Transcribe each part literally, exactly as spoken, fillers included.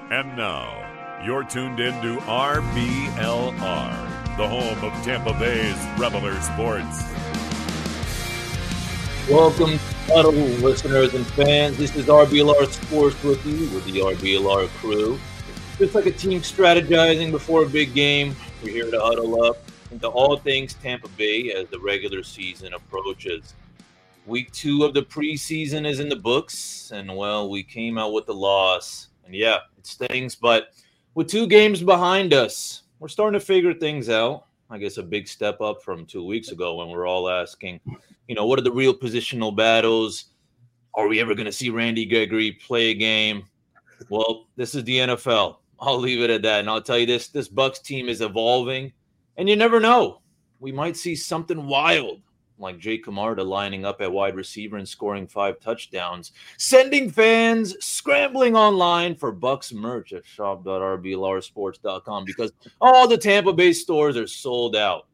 And now, you're tuned in to R B L R, the home of Tampa Bay's Reveler Sports. Welcome, Huddle listeners and fans. This is R B L R Sports with you with the R B L R crew. Just like a team strategizing before a big game, we're here to huddle up into all things Tampa Bay as the regular season approaches. Week two of the preseason is in the books, and, well, we came out with a loss. And, yeah, it stings, but with two games behind us, we're starting to figure things out. I guess a big step up from two weeks ago when we we're all asking, you know, what are the real positional battles? Are we ever going to see Randy Gregory play a game? Well, this is the N F L. I'll leave it at that. And I'll tell you this, this Bucs team is evolving, and you never know. We might see something wild, like Jake Camarda lining up at wide receiver and scoring five touchdowns, sending fans scrambling online for Bucs merch at shop dot r b l r sports dot com because all the Tampa Bay stores are sold out.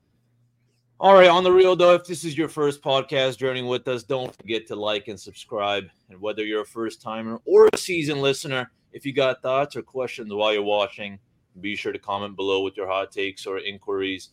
All right, on the real though, if this is your first podcast journey with us, don't forget to like and subscribe. And whether you're a first-timer or a seasoned listener, if you got thoughts or questions while you're watching, be sure to comment below with your hot takes or inquiries.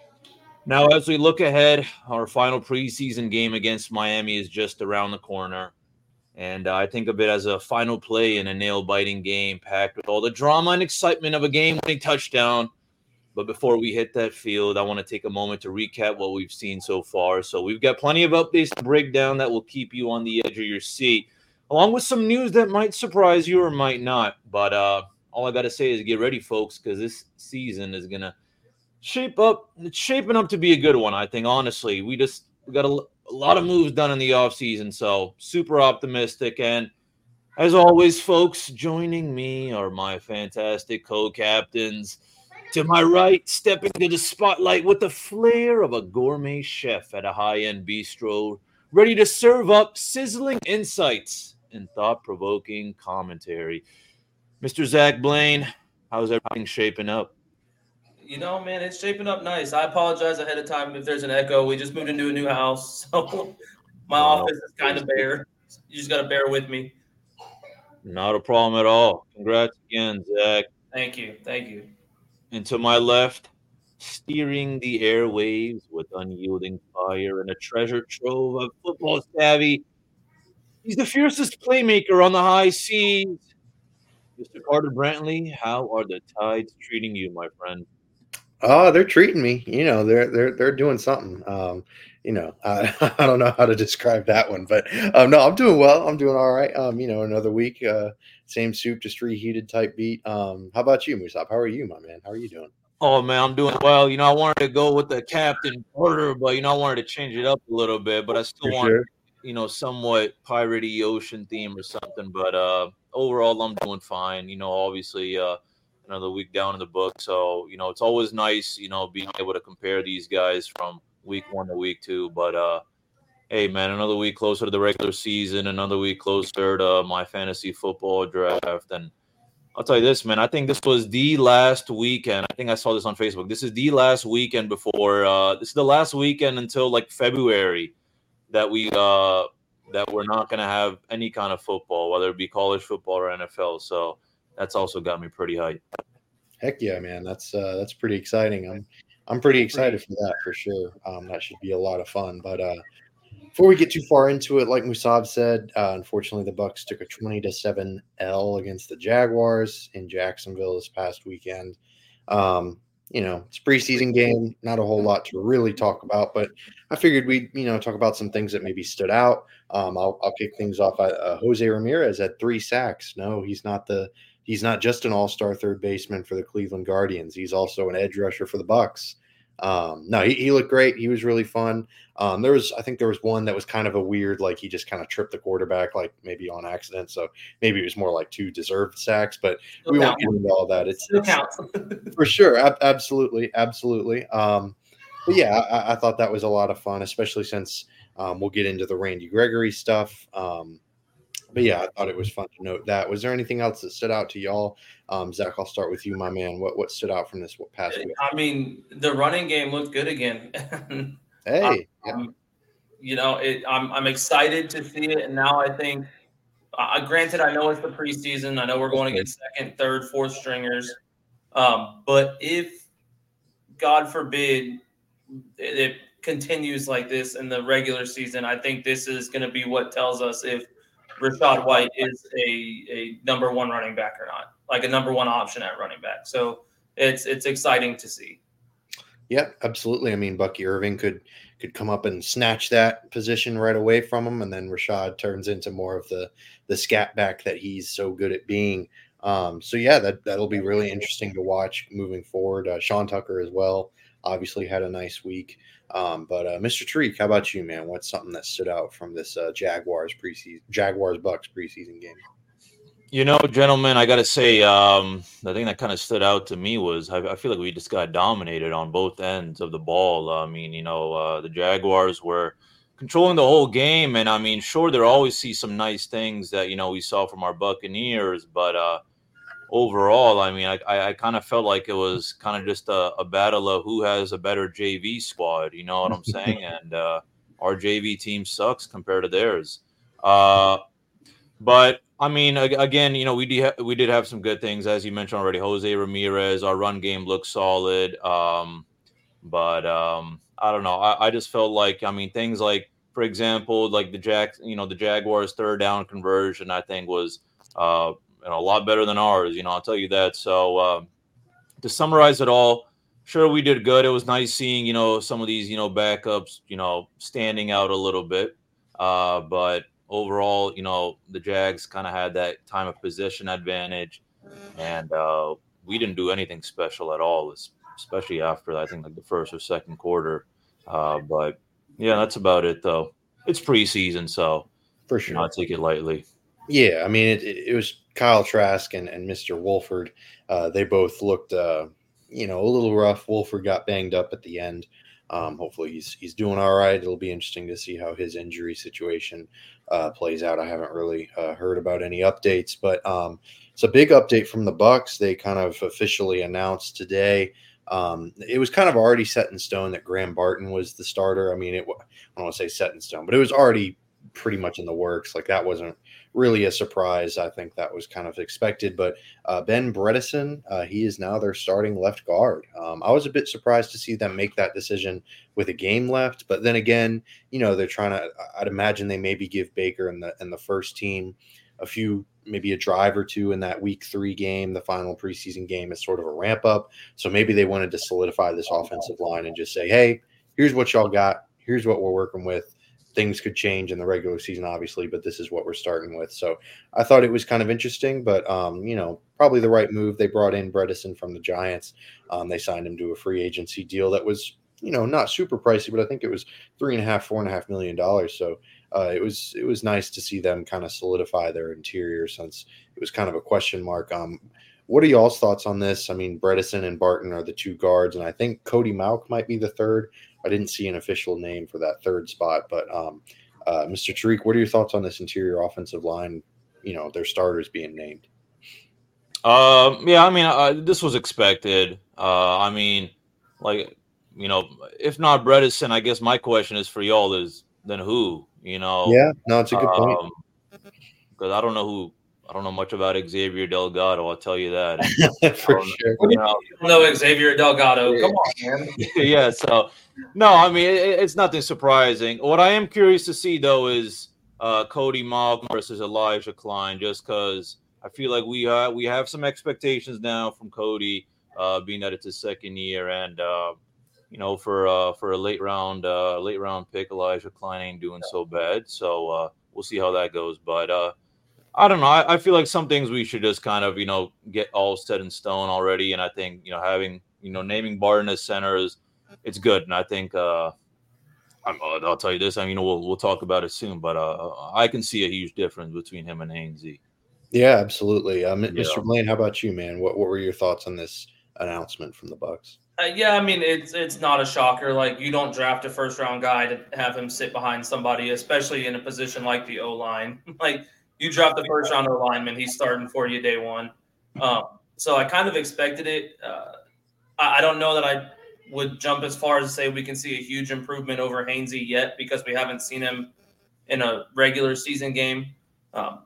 Now, as we look ahead, our final preseason game against Miami is just around the corner. And uh, I think of it as a final play in a nail-biting game packed with all the drama and excitement of a game-winning touchdown. But before we hit that field, I want to take a moment to recap what we've seen so far. So we've got plenty of updates to break down that will keep you on the edge of your seat, along with some news that might surprise you or might not. But uh, all I got to say is get ready, folks, because this season is going to shape up. It's shaping up to be a good one, I think, honestly. We just we got a, a lot of moves done in the offseason, so super optimistic. And as always, folks, joining me are my fantastic co-captains. To my right, stepping to the spotlight with the flair of a gourmet chef at a high-end bistro, ready to serve up sizzling insights and thought-provoking commentary. Mister Zach Blaine, how's everything shaping up? You know, man, it's shaping up nice. I apologize ahead of time if there's an echo. We just moved into a new house, so my Wow. office is kind of bare. You just got to bear with me. Not a problem at all. Congrats again, Zach. Thank you. Thank you. And to my left, steering the airwaves with unyielding fire and a treasure trove of football savvy, he's the fiercest playmaker on the high seas. Mister Carter Brantley, how are the Tides treating you, my friend? Oh, they're treating me. You know, they're they're they're doing something. Um, you know, I, I don't know how to describe that one, but um, no, I'm doing well. I'm doing all right. Um, you know, another week, uh, same soup, just reheated type beat. Um, how about you, Musab? How are you, my man? How are you doing? Oh, man, I'm doing well. You know, I wanted to go with the Captain Carter, but, you know, I wanted to change it up a little bit, but I still For want, sure. you know, somewhat piratey ocean theme or something. But uh, overall, I'm doing fine. You know, obviously, uh, another week down in the book. So, you know, it's always nice, you know, being able to compare these guys from week one to week two. But, uh, hey, man, another week closer to the regular season, another week closer to my fantasy football draft. And I'll tell you this, man, I think this was the last weekend. I think I saw this on Facebook. This is the last weekend before uh, – this is the last weekend until, like, February that we uh, that we're not going to have any kind of football, whether it be college football or N F L. So that's also got me pretty hyped. Heck yeah, man. That's uh, that's pretty exciting. I'm I'm pretty excited for that for sure. Um, that should be a lot of fun. But uh, before we get too far into it, like Musab said, uh, unfortunately the Bucs took a twenty to seven L against the Jaguars in Jacksonville this past weekend. Um, you know, it's a preseason game, not a whole lot to really talk about, but I figured we'd, you know, talk about some things that maybe stood out. Um, I'll, I'll kick things off. Uh, Jose Ramirez had three sacks. No, he's not the he's not just an all-star third baseman for the Cleveland Guardians. He's also an edge rusher for the Bucs. Um, no, he, he looked great. He was really fun. Um, there was, I think there was one that was kind of a weird, like he just kind of tripped the quarterback, like maybe on accident. So maybe it was more like two deserved sacks, but Still we won't counts. get into all that. It's, Still it's counts. for sure. Ab- absolutely. Absolutely. Um, but yeah, I, I thought that was a lot of fun, especially since um, we'll get into the Randy Gregory stuff. Um, But yeah, I thought it was fun to note that. Was there anything else that stood out to y'all? Um, Zach, I'll start with you, my man. What what stood out from this past week? I mean, the running game looked good again. Hey, um, you know, it, I'm I'm excited to see it, and now I think Uh, granted, I know it's the preseason. I know we're going against second, third, fourth stringers. Um, but if, God forbid, it, it continues like this in the regular season, I think this is going to be what tells us if Rachaad White is a, a number one running back or not, like a number one option at running back. So it's it's exciting to see. Yeah, absolutely. I mean, Bucky Irving could could come up and snatch that position right away from him, and then Rachaad turns into more of the the scat back that he's so good at being. Um, so yeah, that that'll be really interesting to watch moving forward. Uh, Sean Tucker as well, obviously had a nice week. Um, but uh, Mister Tariq, how about you, man? What's something that stood out from this uh, Jaguars preseason Jaguars Bucks preseason game? You know, gentlemen, I got to say, um, the thing that kind of stood out to me was I, I feel like we just got dominated on both ends of the ball. I mean, you know, uh, the Jaguars were controlling the whole game. And I mean, sure, there always see some nice things that, you know, we saw from our Buccaneers. But uh, overall, I mean, I, I, I kind of felt like it was kind of just a, a battle of who has a better J V squad. You know what I'm saying? And uh, our J V team sucks compared to theirs. Uh, but I mean, again, you know, we did ha- we did have some good things, as you mentioned already. Jose Ramirez, our run game looked solid, um, but um, I don't know. I, I just felt like, I mean, things like, for example, like the Jack, you know, the Jaguars' third down conversion, I think was uh, you know, a lot better than ours. You know, I'll tell you that. So uh, to summarize it all, sure, we did good. It was nice seeing, you know, some of these, you know, backups, you know, standing out a little bit, uh, but. Overall, you know, the Jags kind of had that time of possession advantage, and uh, we didn't do anything special at all, especially after, I think, like the first or second quarter. Uh, but, yeah, that's about it, though. It's preseason, so for sure, I'll take it lightly. Yeah, I mean, it, it was Kyle Trask and, and Mister Wolford. Uh, they both looked, uh, you know, a little rough. Wolford got banged up at the end. Um, hopefully he's he's doing all right. It'll be interesting to see how his injury situation uh, plays out. I haven't really uh, heard about any updates, but um, it's a big update from the Bucks. They kind of officially announced today. Um, it was kind of already set in stone that Graham Barton was the starter. I mean, it I don't want to say set in stone, but it was already pretty much in the works. Like that wasn't really a surprise. I think that was kind of expected. But uh, Ben Bredeson, uh, he is now their starting left guard. Um, I was a bit surprised to see them make that decision with a game left. But then again, you know, they're trying to. I'd imagine they maybe give Baker and the and the first team a few, maybe a drive or two in that week three game, the final preseason game, as sort of a ramp up. So maybe they wanted to solidify this offensive line and just say, hey, here's what y'all got. Here's what we're working with. Things could change in the regular season, obviously, but this is what we're starting with. So I thought it was kind of interesting, but, um, you know, probably the right move. They brought in Bredeson from the Giants. Um, they signed him to a free agency deal that was, you know, not super pricey, but I think it was three and a half, four and a half million dollars. So uh, it was it was nice to see them kind of solidify their interior since it was kind of a question mark. Um, what are y'all's thoughts on this? I mean, Bredeson and Barton are the two guards, and I think Cody Mauch might be the third. I didn't see an official name for that third spot, but um, uh, Mister Tariq, what are your thoughts on this interior offensive line? You know, their starters being named. Um, yeah, I mean, uh, this was expected. Uh, I mean, like, you know, if not Bredeson, I guess my question is for y'all is then who? You know? Yeah, no, it's a good point. Because um, I don't know who. I don't know much about Xavier Delgado. I'll tell you that. For sure. You know, no Xavier Delgado. Come on, man. Yeah. So, no, I mean, it, it's nothing surprising. What I am curious to see, though, is uh, Cody Mauch versus Elijah Klein, just because I feel like we uh, we have some expectations now from Cody, uh, being that it's his second year, and uh, you know, for uh, for a late round uh, late round pick, Elijah Klein ain't doing so bad. So uh, we'll see how that goes, but. Uh, I don't know. I, I feel like some things we should just kind of, you know, get all set in stone already. And I think, you know, having, you know, naming Barton as center is, it's good. And I think, uh, I'm, I'll tell you this, I mean, we'll, we'll talk about it soon, but uh, I can see a huge difference between him and Hainsey. Yeah, absolutely. Um, Yeah. Mister Blaine, how about you, man? What, what were your thoughts on this announcement from the Bucks? Uh, yeah, I mean, it's it's not a shocker. Like, you don't draft a first round guy to have him sit behind somebody, especially in a position like the O-line. Like, you draft the first round lineman, he's starting for you day one. Um, so I kind of expected it. Uh, I, I don't know that I would jump as far as to say we can see a huge improvement over Hainsey yet because we haven't seen him in a regular season game. Um, I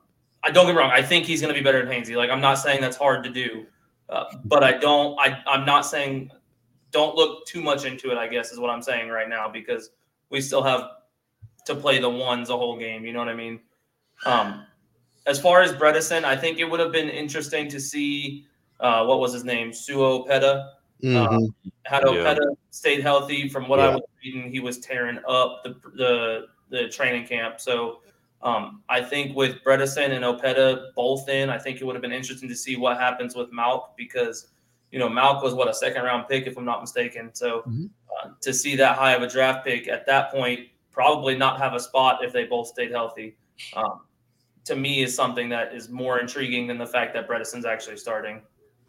I don't get me wrong. I think he's going to be better than Hainsey. Like, I'm not saying that's hard to do, uh, but I don't. I I'm not saying don't look too much into it. I guess is what I'm saying right now because we still have to play the ones the whole game. You know what I mean? Um, as far as Bredesen, I think it would have been interesting to see uh, what was his name, Suo Opeta. Mm-hmm. Um, had Opeta Yeah. stayed healthy, from what Yeah. I was reading, he was tearing up the the, the training camp. So um, I think with Bredesen and Opeta both in, I think it would have been interesting to see what happens with Malk because, you know, Malk was, what, a second-round pick, if I'm not mistaken. So Mm-hmm. uh, to see that high of a draft pick at that point, probably not have a spot if they both stayed healthy, um, to me is something that is more intriguing than the fact that Bredesen's actually starting.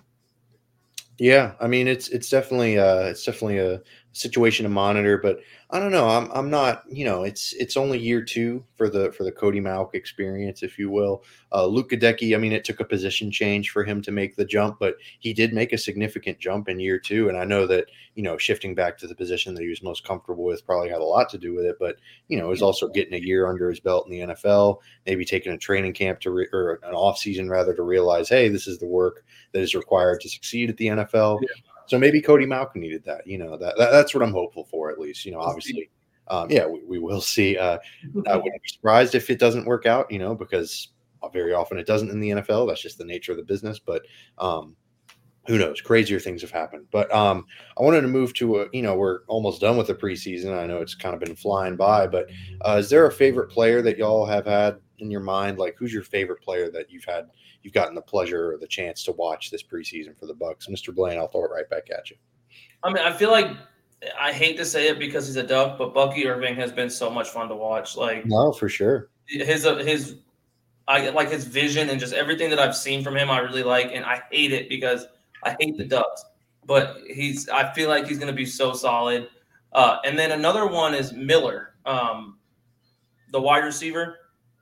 Yeah, I mean it's it's definitely uh it's definitely a situation to monitor, but I don't know. I'm I'm not, you know, it's it's only year two for the for the Cody Malk experience, if you will. Uh Luke Gadecki, I mean, it took a position change for him to make the jump, but he did make a significant jump in year two. And I know that, you know, shifting back to the position that he was most comfortable with probably had a lot to do with it, but you know, it was also getting a year under his belt in the N F L, maybe taking a training camp to re- or an off season rather to realize, hey, this is the work that is required to succeed at the N F L. Yeah. So maybe Cody Malk needed that. You know, that, that that's what I'm hopeful for, at least. You know, obviously, um, yeah, we, we will see. Uh, I wouldn't be surprised if it doesn't work out. You know, because very often it doesn't in the N F L. That's just the nature of the business. But um, who knows? Crazier things have happened. But um, I wanted to move to a. You know, we're almost done with the preseason. I know it's kind of been flying by, but uh, is there a favorite player that y'all have had in your mind? Like, who's your favorite player that you've had? You've gotten the pleasure or the chance to watch this preseason for the Bucks. Mister Blaine, I'll throw it right back at you. I mean, I feel like I hate to say it because he's a Duck, but Bucky Irving has been so much fun to watch. Like, no, for sure. His his, I like his vision and just everything that I've seen from him. I really like, and I hate it because I hate the Ducks. But he's, I feel like he's going to be so solid. Uh, and then another one is Miller, um, the wide receiver.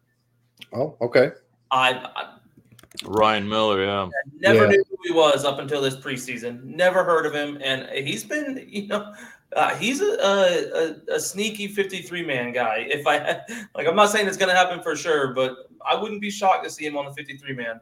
Oh, okay. I. I Ryan Miller, yeah. Never yeah. knew who he was up until this preseason. Never heard of him, and he's been, you know, uh, he's a, a a sneaky fifty-three man guy. If I like, I'm not saying it's going to happen for sure, but I wouldn't be shocked to see him on the fifty-three man.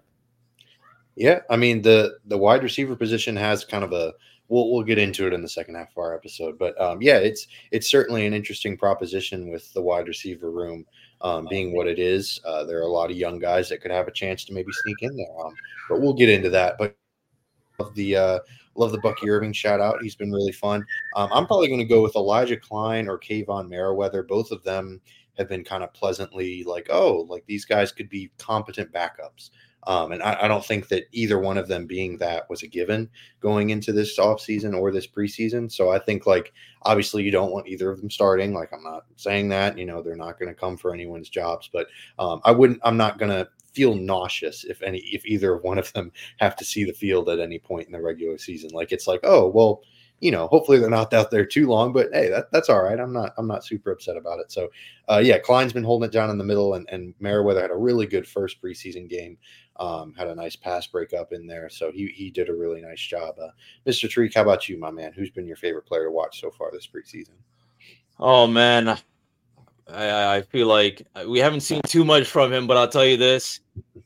Yeah, I mean the the wide receiver position has kind of a. We'll we'll get into it in the second half of our episode, but um, yeah, it's it's certainly an interesting proposition with the wide receiver room. Um, being what it is, uh, there are a lot of young guys that could have a chance to maybe sneak in there. Um, but we'll get into that. But love the uh, love the Bucky Irving shout out. He's been really fun. Um, I'm probably going to go with Elijah Klein or Kayvon Merriweather. Both of them have been kind of pleasantly like, oh, like these guys could be competent backups. Um, and I, I don't think that either one of them being that was a given going into this offseason or this preseason. So I think, like, obviously you don't want either of them starting. Like, I'm not saying that, you know, they're not going to come for anyone's jobs, but um, I wouldn't, I'm not going to feel nauseous if any, if either one of them have to see the field at any point in the regular season. Like, it's like, oh, well, you know, hopefully they're not out there too long, but hey, that, that's all right. I'm not, I'm not super upset about it. So uh, yeah, Klein's been holding it down in the middle, and, and Merriweather had a really good first preseason game. Um, had a nice pass breakup in there. So he, he did a really nice job. Uh, Mister Treek, how about you, my man? Who's been your favorite player to watch so far this preseason? Oh man, I, I feel like we haven't seen too much from him, but I'll tell you this.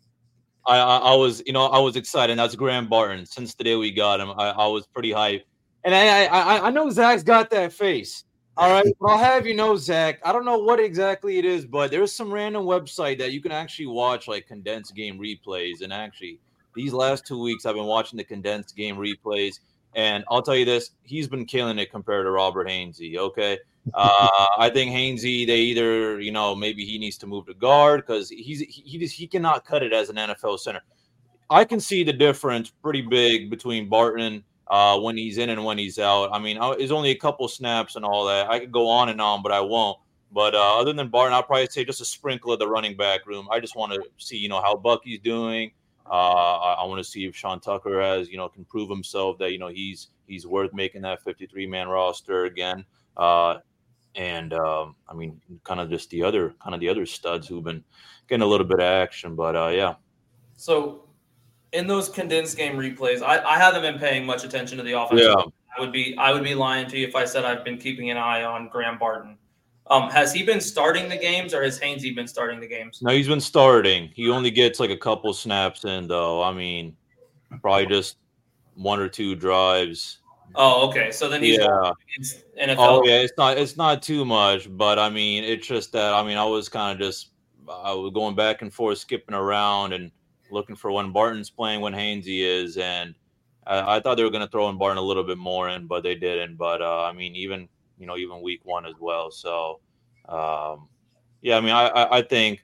I, I, I was, you know, I was excited. That's Graham Barton. Since the day we got him, I, I was pretty hyped. And I, I, I know Zach's got that face. All right, but I'll have you know, Zach, I don't know what exactly it is, but there's some random website that you can actually watch like condensed game replays. And actually, these last two weeks, I've been watching the condensed game replays. And I'll tell you this, he's been killing it compared to Robert Hainsey, okay? Uh, I think Hainsey, they either, you know, maybe he needs to move to guard because he's he, he just he cannot cut it as an N F L center. I can see the difference pretty big between Barton uh, when he's in and when he's out. I mean, it's only a couple snaps and all that. I could go on and on, but I won't. But uh, other than Barton, I'll probably say just a sprinkle of the running back room. I just want to see, you know, how Bucky's doing. Uh, I, I want to see if Sean Tucker has, you know, can prove himself that, you know, he's he's worth making that fifty-three man roster again. Uh, and um, I mean, kind of just the other kind of the other studs who've been getting a little bit of action. But uh, yeah. So in those condensed game replays, I, I haven't been paying much attention to the offense. Yeah. I would be I would be lying to you if I said I've been keeping an eye on Graham Barton. Um, has he been starting the games, or has Hainsey been starting the games? No, he's been starting. He only gets like a couple snaps in, though. I mean, probably just one or two drives. Oh, okay. So then he's yeah. N F L. Oh yeah, it's not it's not too much, but I mean, it's just that I mean, I was kind of just I was going back and forth, skipping around and looking for when Barton's playing, when Hainsey is, and I, I thought they were going to throw in Barton a little bit more in, but they didn't. But uh, I mean, even you know, even week one as well. So um, yeah, I mean, I, I I think.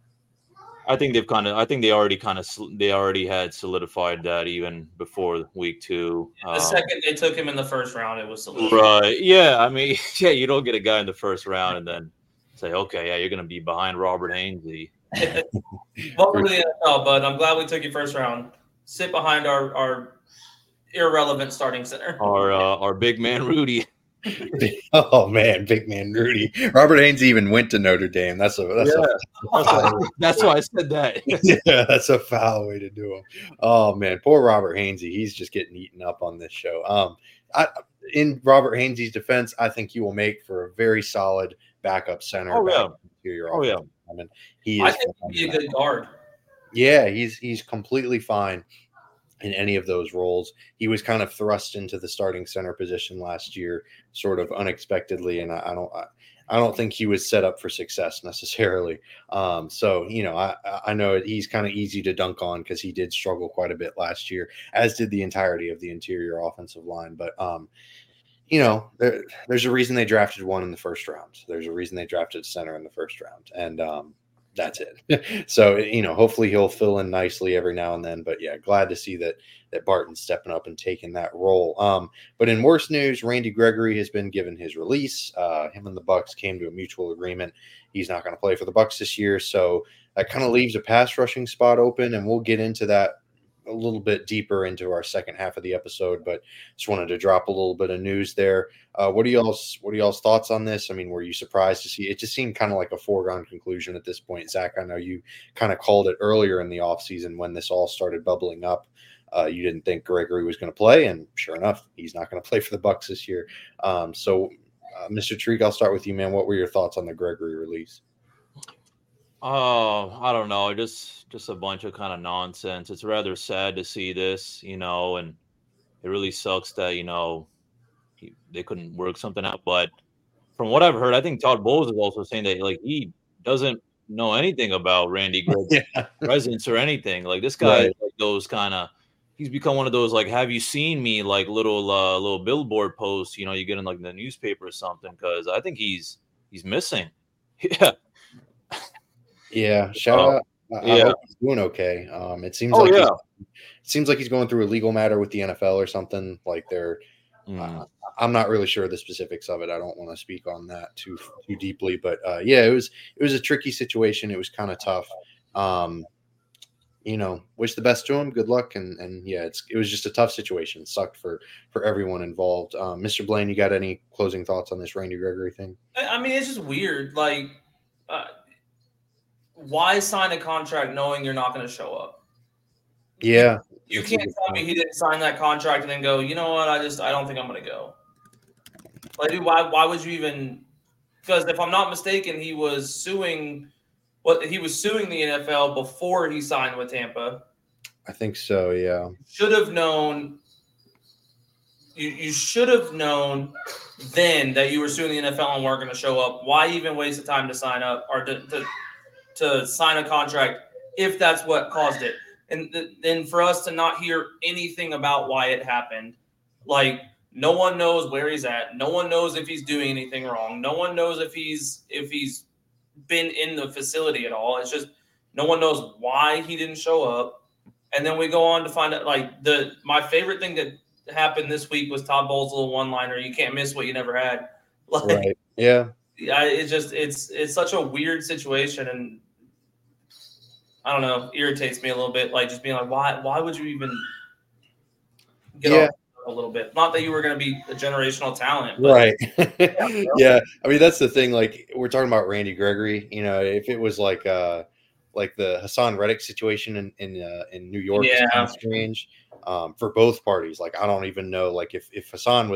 I think they've kind of. I think they already kind of. They already had solidified that even before week two. The um, second they took him in the first round, it was solidified. Right. Yeah. I mean, yeah. You don't get a guy in the first round and then say, okay, yeah, you're going to be behind Robert Hainsey. Welcome to the N F L, bud. I'm glad we took you first round. Sit behind our our irrelevant starting center. Our uh, our big man Rudy. Oh man, big man Rudy. Robert Hainsey even went to Notre Dame. That's a that's Yeah. a that's a, That's why I said that. yeah, that's a foul way to do him. Oh man, poor Robert Hainsey. He's just getting eaten up on this show. Um, I, in Robert Hainsey's defense, I think he will make for a very solid backup center. Oh, yeah. Interior Oh, yeah. offensive lineman. He I is. think he'd be a good guard. Yeah, he's he's completely fine in any of those roles. He was kind of thrust into the starting center position last year, sort of unexpectedly, and I, I don't I, I don't think he was set up for success necessarily. Um, so you know, I I know he's kind of easy to dunk on because he did struggle quite a bit last year, as did the entirety of the interior offensive line. But um, you know, there, there's a reason they drafted one in the first round. There's a reason they drafted center in the first round, and um, that's it. So, you know, hopefully he'll fill in nicely every now and then. But yeah, glad to see that that Barton's stepping up and taking that role. Um, but in worse news, Randy Gregory has been given his release. Uh, him and the Bucks came to a mutual agreement. He's not going to play for the Bucks this year, so that kind of leaves a pass rushing spot open, and we'll get into that a little bit deeper into our second half of the episode. But just wanted to drop a little bit of news there. Uh, what are y'all's what are y'all's thoughts on this? I mean, were you surprised to see it? Just seemed kind of like a foregone conclusion at this point. Zach, I know you kind of called it earlier in the offseason when this all started bubbling up. Uh, you didn't think Gregory was going to play, and sure enough, he's not going to play for the Bucks this year. Um, so, uh, Mister Treek, I'll start with you, man. What were your thoughts on the Gregory release? Oh, I don't know. Just just a bunch of kind of nonsense. It's rather sad to see this, you know, and it really sucks that, you know, he, they couldn't work something out. But from what I've heard, I think Todd Bowles is also saying that, like, he doesn't know anything about Randy Gregg's Yeah. presence or anything. Like, this guy, Right. is like those kind of, he's become one of those, like, have you seen me, like, little uh, little billboard posts, you know, you get in, like, the newspaper or something, because I think he's he's missing. Yeah. Yeah, shout Oh, out. I, I yeah. hope he's doing okay. Um, it seems Oh, like yeah. he's, it seems like he's going through a legal matter with the N F L or something. Like they're, Mm. uh, I'm not really sure the specifics of it. I don't want to speak on that too too deeply, but uh, yeah, it was it was a tricky situation. It was kind of tough. Um, you know, wish the best to him. Good luck, and and yeah, it's it was just a tough situation. It sucked for for everyone involved. Um, Mister Blaine, you got any closing thoughts on this Randy Gregory thing? I I mean, it's just weird. Like, uh, why sign a contract knowing you're not going to show up? Yeah, You that's a can't good tell point. me he didn't sign that contract and then go, you know what? I just I don't think I'm going to go. Like, dude, why why would you even? Because if I'm not mistaken, he was suing. What he was suing the N F L before he signed with Tampa. I think so. Yeah. Should have known. You you should have known then that you were suing the N F L and weren't going to show up. Why even waste the time to sign up or to to, to sign a contract if that's what caused it? And th- then for us to not hear anything about why it happened, like no one knows where he's at. No one knows if he's doing anything wrong. No one knows if he's if he's been in the facility at all. It's just no one knows why he didn't show up. And then we go on to find out, like, the my favorite thing that happened this week was Todd Bowles' little one-liner. You can't miss what you never had. Like, Right. Yeah. I, it's just it's it's such a weird situation, and I don't know, irritates me a little bit. Like, just being like, why why would you even get Yeah. off a little bit? Not that you were going to be a generational talent, but Right. Yeah. I mean, that's the thing. Like, we're talking about Randy Gregory. You know, if it was like uh like the Hassan Reddick situation in in, uh, in New York, is Yeah. kind of strange um, for both parties. Like, I don't even know. Like, if if Hassan was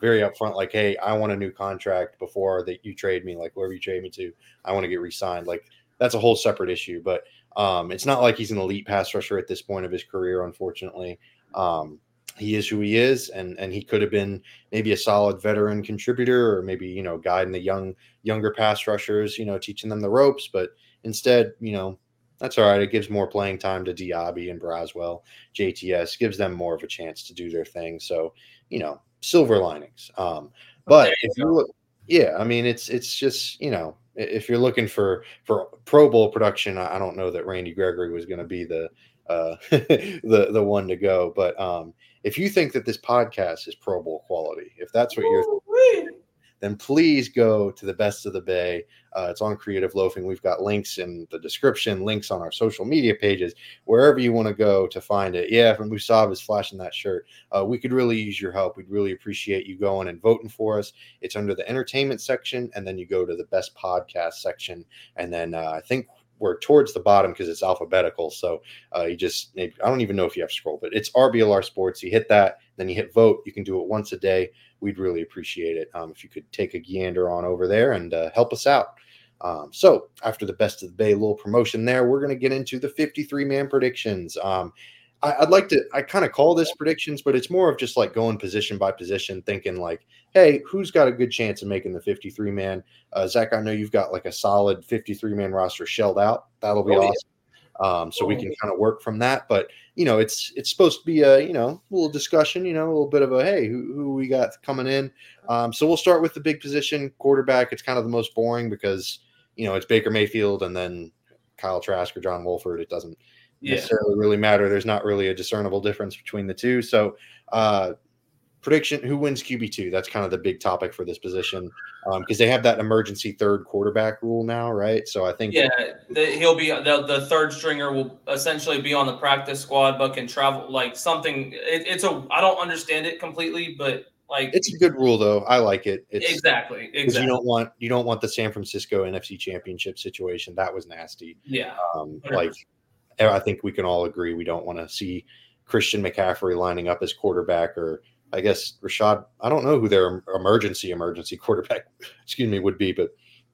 very upfront, like, hey, I want a new contract before that you trade me, like wherever you trade me to, I want to get re-signed. Like that's a whole separate issue. But um, it's not like he's an elite pass rusher at this point of his career, unfortunately. Um, he is who he is, and and he could have been maybe a solid veteran contributor, or maybe, you know, guiding the young younger pass rushers, you know, teaching them the ropes. But instead, you know, that's all right. It gives more playing time to Diaby and Braswell, J T S, gives them more of a chance to do their thing. So, you know, silver linings. Um, but you if go. you look, yeah, I mean, it's it's just, you know, if you're looking for for Pro Bowl production, I don't know that Randy Gregory was going to be the uh, the the one to go. But um, if you think that this podcast is Pro Bowl quality, if that's what you're Woo-wee. then please go to the Best of the Bay. Uh, it's on Creative Loafing. We've got links in the description, links on our social media pages, wherever you want to go to find it. Yeah, if Musab is flashing that shirt, uh, we could really use your help. We'd really appreciate you going and voting for us. It's under the entertainment section, and then you go to the best podcast section, and then uh, I think we're towards the bottom because it's alphabetical. So uh, you just, maybe, I don't even know if you have to scroll, but it's R B L R Sports. You hit that, then you hit vote. You can do it once a day. We'd really appreciate it um, if you could take a gander on over there and uh, help us out. Um, so after the Best of the Bay little promotion there, we're going to get into the fifty-three man predictions. Um, I, I'd like to, I kind of call this predictions, but it's more of just like going position by position, thinking like, hey, who's got a good chance of making the fifty-three man? Uh, Zach, I know you've got like a solid fifty-three man roster shelled out. That'll be Oh, yeah. awesome. Um, so we can kind of work from that. But, you know, it's it's supposed to be a, you know, little discussion, you know, a little bit of a, hey, who, who we got coming in. Um, so we'll start with the big position, quarterback. It's kind of the most boring because, you know, it's Baker Mayfield and then Kyle Trask or John Wolford. It doesn't Yeah. necessarily really matter. There's not really a discernible difference between the two. So uh, prediction, who wins Q B two? That's kind of the big topic for this position because um, they have that emergency third quarterback rule now, right? So I think Yeah, the, he'll be the, the third stringer will essentially be on the practice squad, but can travel like something. It, it's a I don't understand it completely, but like it's a good rule though. I like it. It's, exactly, because exactly. you don't want you don't want the San Francisco N F C Championship situation. That was nasty. Yeah, Um, one hundred like percent. I think we can all agree we don't want to see Christian McCaffrey lining up as quarterback, or I guess Rashad. I don't know who their emergency emergency quarterback, excuse me, would be, but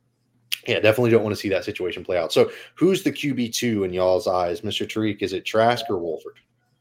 yeah, definitely don't want to see that situation play out. So, who's the Q B two in y'all's eyes, Mister Tariq? Is it Trask or Wolford?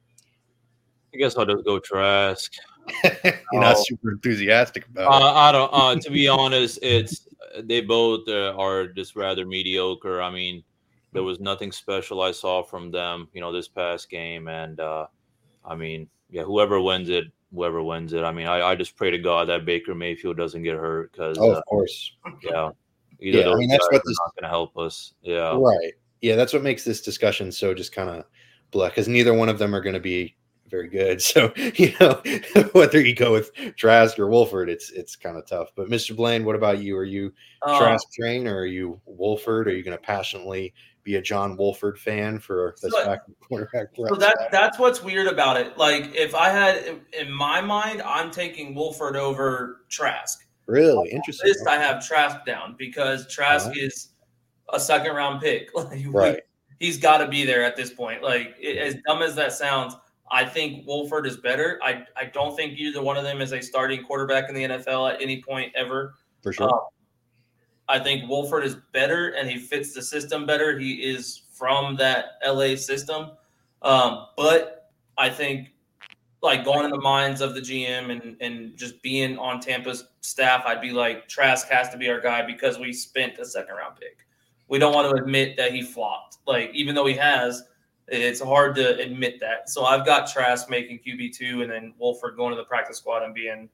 I guess I'll just go Trask. You're not Oh. super enthusiastic about Uh, I don't. Uh, to be honest, it's they both uh, are just rather mediocre. I mean, there was nothing special I saw from them, you know, this past game, and uh, I mean, yeah, whoever wins it, whoever wins it. I mean, I, I just pray to God that Baker Mayfield doesn't get hurt because, it. Oh, uh, of course. yeah, either Yeah, I those mean, that's guys what are this- not going to help us. Yeah, Right. Yeah, that's what makes this discussion so just kind of black because neither one of them are going to be very good. So, you know, whether you go with Trask or Wolford, it's it's kind of tough. But Mister Blaine, what about you? Are you Um, Trask train or are you Wolford? Are you going to passionately be a John Wolford fan for this So- back quarterback? So that that's what's weird about it. Like if I had in my mind, I'm taking Wolford over Trask. Really interesting. This I have Trask down because Trask Uh-huh. is a second round pick. Like, Right. he's got to be there at this point. Like it, as dumb as that sounds, I think Wolford is better. I I don't think either one of them is a starting quarterback in the N F L at any point ever. For sure. Um, I think Wolford is better and he fits the system better. He is from that L A system. Um, but I think like going in the minds of the G M and, and just being on Tampa's staff, I'd be like, Trask has to be our guy because we spent a second round pick. We don't want to admit that he flopped. Like, even though he has, it's hard to admit that. So I've got Trask making Q B two and then Wolford going to the practice squad and being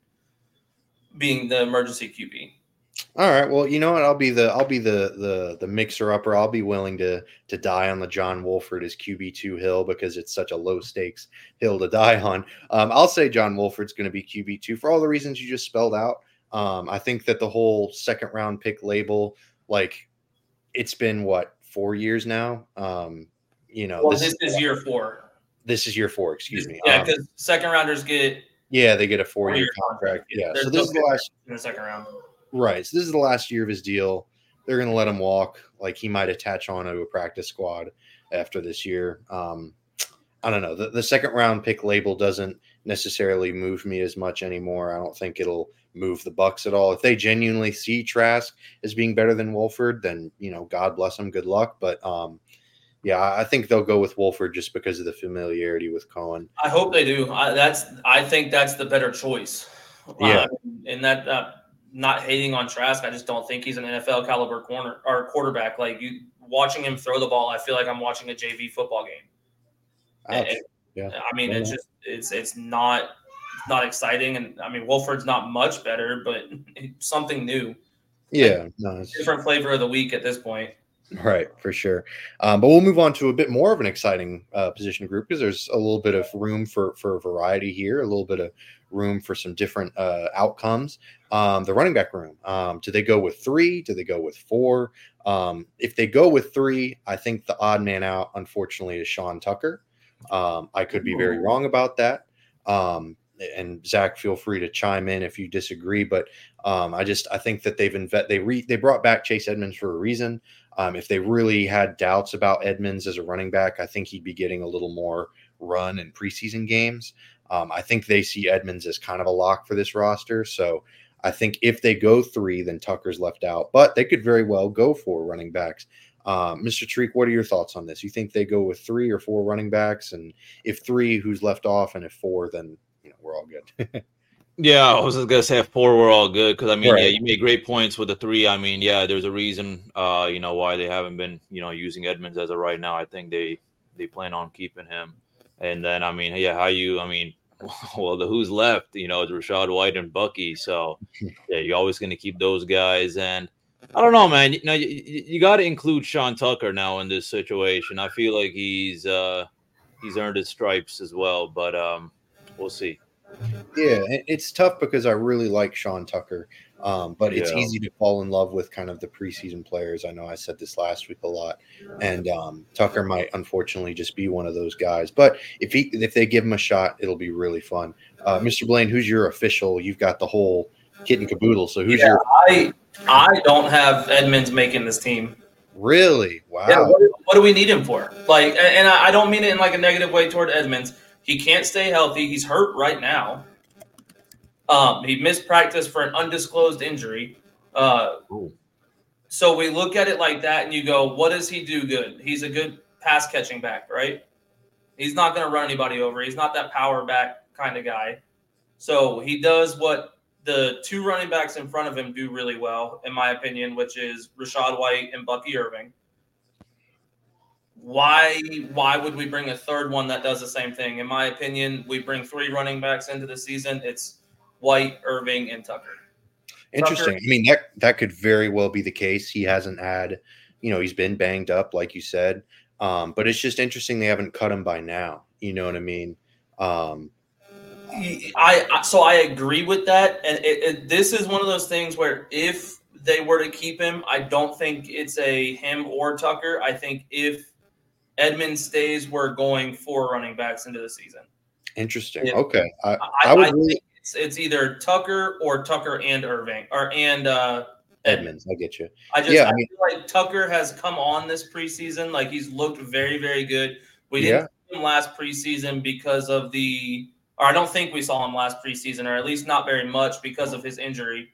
being the emergency Q B. All right. Well, you know what? I'll be the I'll be the the the mixer upper. I'll be willing to to die on the John Wolford as Q B two hill because it's such a low stakes hill to die on. Um, I'll say John Wolford's going to be Q B two for all the reasons you just spelled out. Um, I think that the whole second round pick label, like, it's been what four years now. Um, you know, Well, this, this is is year four. this is year four. Excuse me. Yeah, Um, because second rounders get yeah, they get a four year four-year contract. Yeah. There's So this no is the last. in the second round. Right. So this is the last year of his deal. They're going to let him walk. Like, he might attach on to a practice squad after this year. Um, I don't know. The, the second round pick label doesn't necessarily move me as much anymore. I don't think it'll move the Bucks at all. If they genuinely see Trask as being better than Wolford, then, you know, God bless them. Good luck. But um, yeah, I think they'll go with Wolford just because of the familiarity with Cohen. I hope they do. I, that's I think that's the better choice. Yeah, uh, and that uh, not hating on Trask, I just don't think he's an N F L caliber corner or quarterback. Like you watching him throw the ball, I feel like I'm watching a J V football game. Ouch. And, Yeah, I mean, yeah. it's just it's it's not it's not exciting, and I mean Wolford's not much better, but it's something new. Yeah, no, it's Different flavor of the week at this point. right, for sure. Um, but we'll move on to a bit more of an exciting uh, position group because there's a little bit of room for for variety here, a little bit of room for some different uh, outcomes. Um, the running back room. Um, do they go with three? Do they go with four? Um, if they go with three, I think the odd man out, unfortunately, is Sean Tucker. Um, I could be very wrong about that. Um, and Zach, feel free to chime in if you disagree. But um, I just I think that they've inve- they re- they brought back Chase Edmonds for a reason. Um, if they really had doubts about Edmonds as a running back, I think he'd be getting a little more run in preseason games. Um, I think they see Edmonds as kind of a lock for this roster. So I think if they go three, then Tucker's left out. But they could very well go for running backs. Um, Mister Treek, what are your thoughts on this? You think they go with three or four running backs? And if three, who's left off? And if four, then you know we're all good. Yeah, I was just gonna say if four we're all good because I mean, Right. yeah, you made great points with the three. I mean, yeah, there's a reason, uh, you know, why they haven't been, you know, using Edmonds as of right now. I think they they plan on keeping him, and then I mean, yeah, how you, I mean, well, the who's left, you know, is Rachaad White and Bucky. So yeah, you're always gonna keep those guys, and I don't know, man. You know, you, you got to include Sean Tucker now in this situation. I feel like he's uh, he's earned his stripes as well, but um, we'll see. Yeah, it- it's tough because I really like Sean Tucker, um, but it's Yeah. easy to fall in love with kind of the preseason players. I know I said this last week a lot, and um, Tucker might unfortunately just be one of those guys. But if he if they give him a shot, it'll be really fun. Uh, Mister Blaine, who's your official? You've got the whole kit and caboodle. So who's Yeah, your I I don't have Edmonds making this team. really? Wow. Yeah, what, what do we need him for? Like, and, and I I don't mean it in like a negative way toward Edmonds. He can't stay healthy. He's hurt right now. Um, he missed practice for an undisclosed injury. Uh, Ooh. so we look at it like that, and you go, "What does he do good? He's a good pass catching back, right? He's not going to run anybody over. He's not that power back kind of guy. So he does what the two running backs in front of him do really well, in my opinion, which is Rachaad White and Bucky Irving. Why why would we bring a third one that does the same thing? In my opinion, we bring three running backs into the season. It's White, Irving, and Tucker. Interesting. I mean, that that could very well be the case. He hasn't had, you know, he's been banged up, like you said. Um, but it's just interesting they haven't cut him by now. You know what I mean? Um, I, I so I agree with that, and it, it, this is one of those things where if they were to keep him, I don't think it's a him or Tucker. I think if Edmonds stays, we're going four running backs into the season. interesting. Yeah. Okay. I, I, I would I really, think it's, it's either Tucker or Tucker and Irving or and uh, Edmonds. Edmonds, I get you. I just Yeah, I I mean- feel like Tucker has come on this preseason. Like he's looked very, very good. We Yeah. didn't see him last preseason because of the or I don't think we saw him last preseason, or at least not very much because of his injury.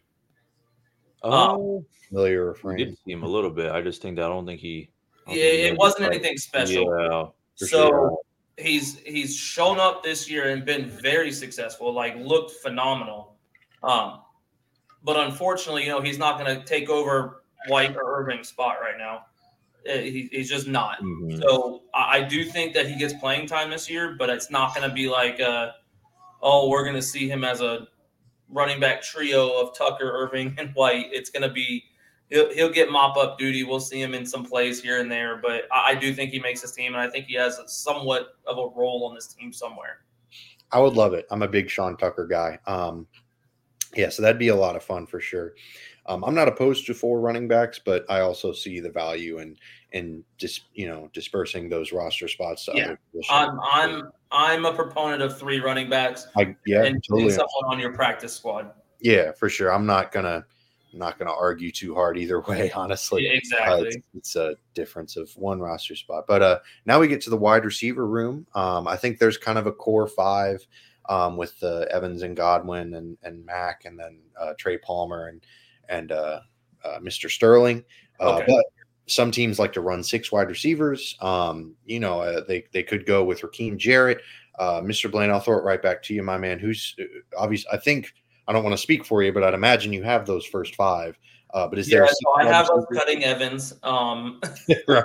Oh, Familiar we refrain. did see him a little bit. I just think that I don't think he. I don't Yeah, think he it had wasn't the- anything special. Yeah, for So sure. he's he's shown up this year and been very successful, like looked phenomenal. Um, but unfortunately, you know, he's not going to take over White or Irving's spot right now. Uh, He, he's just not. Mhm. So I, I do think that he gets playing time this year, but it's not going to be like, uh, oh, we're going to see him as a running back trio of Tucker, Irving, and White. It's going to be he'll he'll get mop up duty. We'll see him in some plays here and there, but I, I do think he makes his team, and I think he has a, somewhat of a role on this team somewhere. I would love it. I'm a big Sean Tucker guy. Um, yeah, so that'd be a lot of fun for sure. Um, I'm not opposed to four running backs, but I also see the value in in just you know dispersing those roster spots to Yeah. other positions. I'm I'm I'm a proponent of three running backs I, yeah, and totally. someone on your practice squad. Yeah, for sure. I'm not gonna I'm not gonna argue too hard either way. Honestly, Yeah, Uh, exactly. it's, it's a difference of one roster spot. But uh, now we get to the wide receiver room. Um, I think there's kind of a core five. um, with uh, Evans and Godwin and and Mack, and then uh, Trey Palmer and and uh, uh, Mister Sterling. Uh, Okay. But some teams like to run six wide receivers. Um, you know, uh, they they could go with Raheem Jarrett. Uh, Mister Blaine, I'll throw it right back to you, my man. Who's uh, obvious? I think I don't want to speak for you, but I'd imagine you have those first five. Uh, but is Yeah, there? A so I have us cutting Evans. Um, right.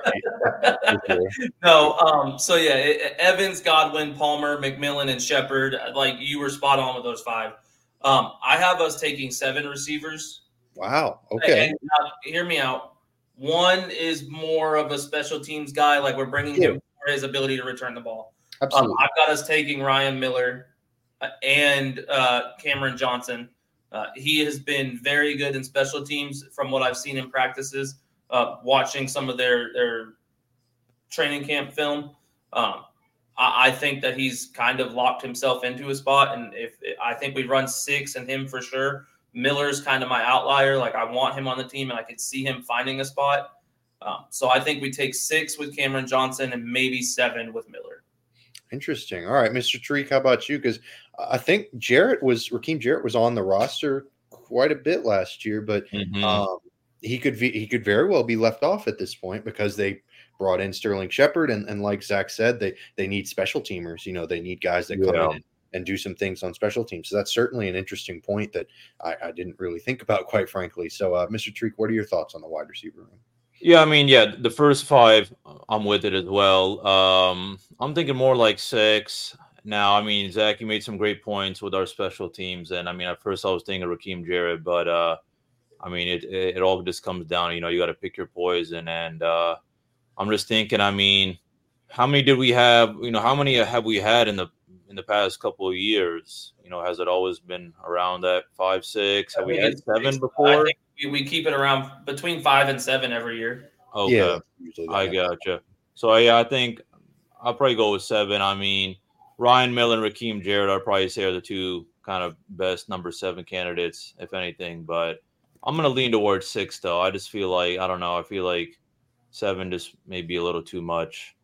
no, um, so yeah, it, Evans, Godwin, Palmer, McMillan, and Shepard. Like you were spot on with those five. Um, I have us taking seven receivers. Wow. Okay. And now, hear me out. One is more of a special teams guy. Like we're bringing Yeah. him for his ability to return the ball. Absolutely. Um, I've got us taking Ryan Miller uh, and uh, Cameron Johnson. Uh, he has been very good in special teams from what I've seen in practices, uh, watching some of their, their training camp film. Um, I, I think that he's kind of locked himself into a spot. And if I think we run six and him for sure. Miller's kind of my outlier. Like I want him on the team and I could see him finding a spot. Um, so I think we take six with Cameron Johnson and maybe seven with Miller. Interesting. All right, Mister Tariq, how about you? Because I think Jarrett was Raheem Jarrett was on the roster quite a bit last year, but Mhm. um, he could be, he could very well be left off at this point because they brought in Sterling Shepard, and, and like Zach said, they they need special teamers. You know, they need guys that come Yeah. in and, and do some things on special teams. So that's certainly an interesting point that I, I didn't really think about, quite frankly. So, uh, Mister Tariq, what are your thoughts on the wide receiver room? Yeah, I mean, yeah, the first five, I'm with it as well. Um, I'm thinking more like six. Now, I mean, Zach, you made some great points with our special teams, and I mean, at first I was thinking Raheem Jarrett, but uh, I mean, it, it it all just comes down, you know, you got to pick your poison, and uh, I'm just thinking, I mean, how many did we have? You know, how many have we had in the in the past couple of years? You know, has it always been around that five, six? Have I we think had it's- seven it's- I before? think we, we keep it around between five and seven every year. Okay. Yeah, usually I that. gotcha. So yeah, I think I'll probably go with seven. I mean, Ryan Miller and Raheem Jarrett, I'd probably say are the two kind of best number seven candidates, if anything. But I'm gonna lean towards six, though. I just feel like I don't know. I feel like seven just may be a little too much.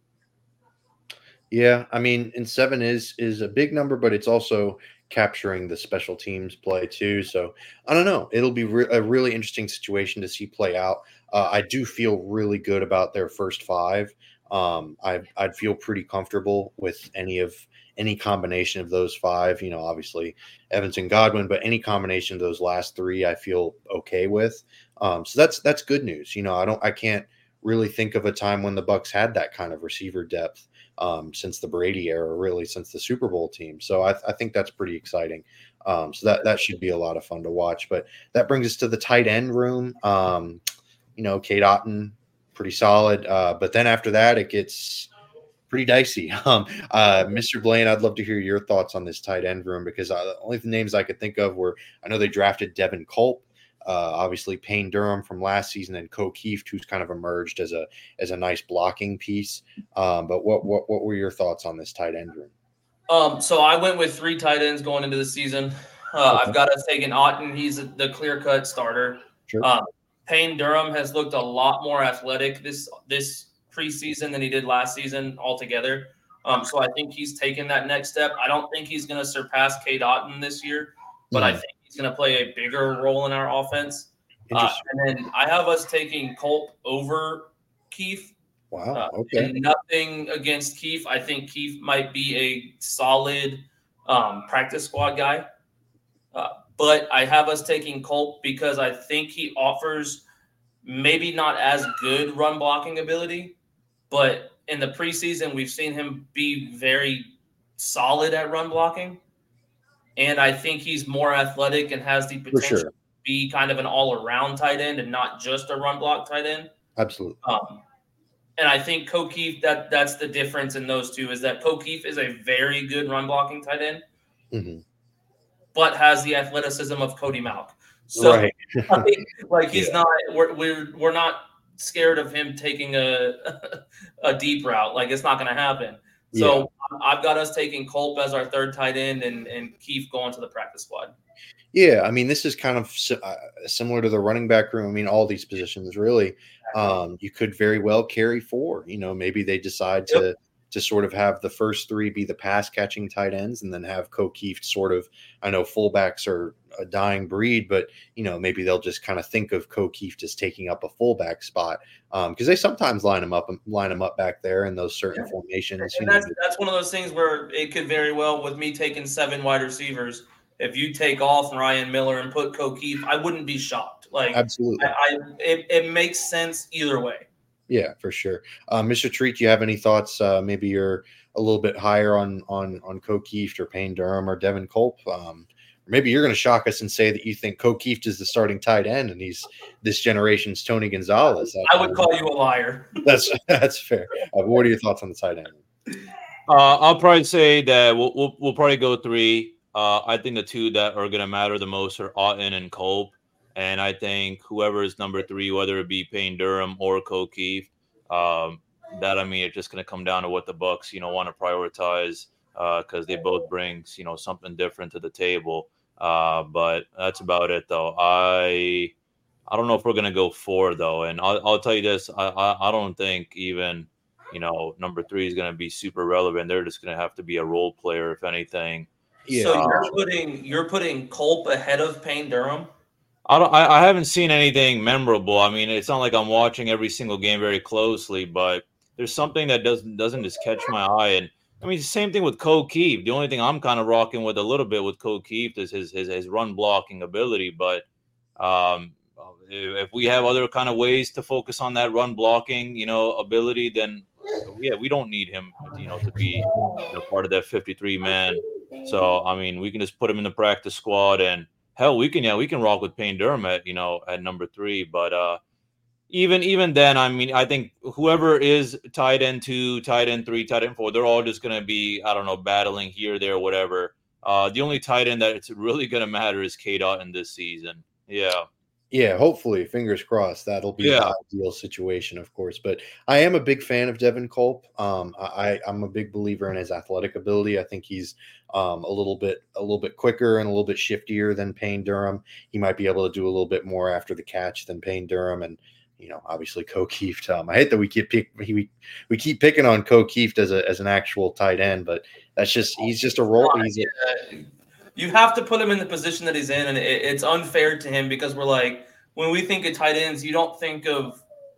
Yeah, I mean, and seven is is a big number, but it's also capturing the special teams play too. So I don't know. It'll be re- a really interesting situation to see play out. Uh, I do feel really good about their first five. Um, I I'd feel pretty comfortable with any of any combination of those five. You know, obviously Evans and Godwin, but any combination of those last three, I feel okay with. Um, so that's that's good news. You know, I don't I can't really think of a time when the Bucks had that kind of receiver depth. Um, since the Brady era, really since the Super Bowl team. So I, I think that's pretty exciting. Um, so that that should be a lot of fun to watch. But that brings us to the tight end room. Um, you know, Cade Otton, pretty solid. Uh, but then after that, it gets pretty dicey. Um, uh, Mister Blaine, I'd love to hear your thoughts on this tight end room because uh, the only names I could think of were I know they drafted Devin Culp. Uh, obviously, Payne Durham from last season, and Ko Kieft, who's kind of emerged as a as a nice blocking piece. Um, but what what what were your thoughts on this tight end room? Um, so I went with three tight ends going into the season. Uh, Okay. I've got us taking Otton. He's the clear cut starter. Sure. Um, Payne Durham has looked a lot more athletic this this preseason than he did last season altogether. Um, so I think he's taken that next step. I don't think he's going to surpass Cade Otton this year, but I Mhm. think he's going to play a bigger role in our offense. Uh, Interesting. and then I have us taking Culp over Keith. Wow. Uh, Okay. And nothing against Keith. I think Keith might be a solid um, practice squad guy. Uh, but I have us taking Culp because I think he offers maybe not as good run blocking ability, but in the preseason, we've seen him be very solid at run blocking. And I think he's more athletic and has the For potential sure. to be kind of an all-around tight end and not just a run block tight end. Absolutely. Um, and I think Ko Kieft, that that's the difference in those two is that Ko Kieft is a very good run blocking tight end, hmm but has the athleticism of Cody Malk. So Right. like, like he's Yeah. not we're, we're we're not scared of him taking a a deep route. Like it's not going to happen. So I've got us taking Culp as our third tight end and and Keith going to the practice squad. Yeah, I mean, this is kind of si- uh, similar to the running back room. I mean, all these positions really. Um, you could very well carry four. You know, maybe they decide to to sort of have the first three be the pass catching tight ends, and then have Kokeeft sort of. I know fullbacks are a dying breed, but you know maybe they'll just kind of think of Kokeeft as taking up a fullback spot because um, they sometimes line him up line him up back there in those certain yeah. formations. And that's, that's one of those things where it could very well, with me taking seven wide receivers, if you take off Ryan Miller and put Kokeeft, I wouldn't be shocked. Like absolutely, I, I it, it makes sense either way. Yeah, for sure. Uh, Mister Treat, do you have any thoughts? Uh, maybe you're a little bit higher on on on Kokeeft or Payne Durham or Devin Culp. Um, maybe you're going to shock us and say that you think Kokeeft is the starting tight end and he's this generation's Tony Gonzalez. I would call you a liar. That's that's fair. Uh, what are your thoughts on the tight end? Uh, I'll probably say that we'll we'll, we'll probably go three. Uh, I think the two that are going to matter the most are Otton and Culp. And I think whoever is number three, whether it be Payne Durham or Kokeeft, um, that, I mean, it's just going to come down to what the Bucks, you know, want to prioritize because uh, they both bring, you know, something different to the table. Uh, but that's about it, though. I I don't know if we're going to go four, though. And I'll, I'll tell you this. I, I, I don't think even, you know, number three is going to be super relevant. They're just going to have to be a role player, if anything. Yeah. So you're putting you're putting Culp ahead of Payne Durham? I don't. I, I haven't seen anything memorable. I mean, it's not like I'm watching every single game very closely, but there's something that doesn't doesn't just catch my eye. And I mean, the same thing with Kokeeft. The only thing I'm kind of rocking with a little bit with Kokeeft is his his, his run blocking ability. But um, if we have other kind of ways to focus on that run blocking, you know, ability, then yeah, we don't need him, you know, to be you know, part of that fifty-three man. So I mean, we can just put him in the practice squad and. Hell, we can yeah we can rock with Payne Durham at you know at number three, but uh, even even then, I mean, I think whoever is tight end two, tight end three, tight end four, they're all just gonna be I don't know battling here, there, whatever. Uh, the only tight end that it's really gonna matter is K-Dot in this season. Yeah. Yeah, hopefully, fingers crossed. That'll be yeah. an ideal situation, of course. But I am a big fan of Devin Culp. Um, I, I'm a big believer in his athletic ability. I think he's um, a little bit a little bit quicker and a little bit shiftier than Payne Durham. He might be able to do a little bit more after the catch than Payne Durham. And you know, obviously, Kokeeft. Um, I hate that we keep pick, we we keep picking on Kokeeft as a as an actual tight end, but that's just he's just a role. He's a, You have to put him in the position that he's in, and it, it's unfair to him because we're like, when we think of tight ends, you don't think of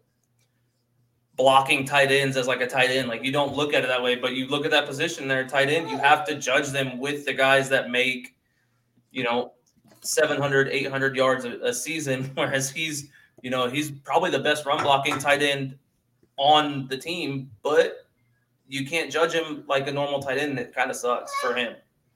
blocking tight ends as like a tight end. Like you don't look at it that way, but you look at that position there, tight end, you have to judge them with the guys that make, you know, seven hundred, eight hundred yards a, a season, whereas he's, you know, he's probably the best run blocking tight end on the team, but you can't judge him like a normal tight end. It kind of sucks for him.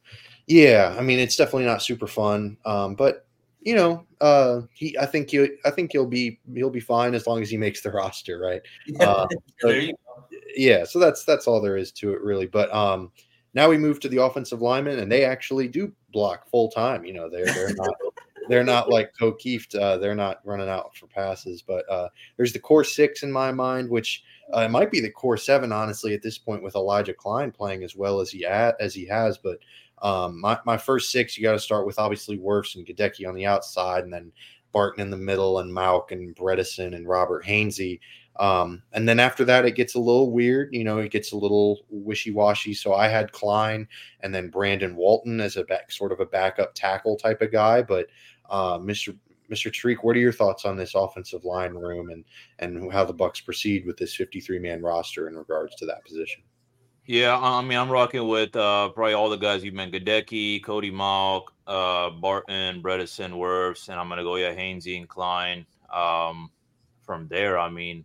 Yeah, I mean it's definitely not super fun, um, but you know, uh, he. I think you. I think he'll be. He'll be fine as long as he makes the roster, right? Uh, there you go. Yeah, so that's that's all there is to it, really. But um, now we move to the offensive linemen, and they actually do block full time. You know, they're they're not they're not like Kokeeft. Uh, they're not running out for passes. But uh, there's the core six in my mind, which uh, it might be the core seven, honestly, at this point with Elijah Klein playing as well as he at, as he has, but. Um, my, my first six, you got to start with obviously Wirfs and Gadecki on the outside, and then Barton in the middle, and Mauk and Bredesen and Robert Hainsey. Um, and then after that, it gets a little weird. You know, it gets a little wishy-washy. So I had Klein and then Brandon Walton as a back, sort of a backup tackle type of guy. But uh, Mister Mister Treek, what are your thoughts on this offensive line room and and how the Bucs proceed with this fifty-three man roster in regards to that position? Yeah, I mean, I'm rocking with uh, probably all the guys you mentioned: Gadecki, Cody Mauk, uh, Barton, Bredesen, Wirfs, and I'm gonna go yeah, Hainsey and Klein. Um, from there, I mean,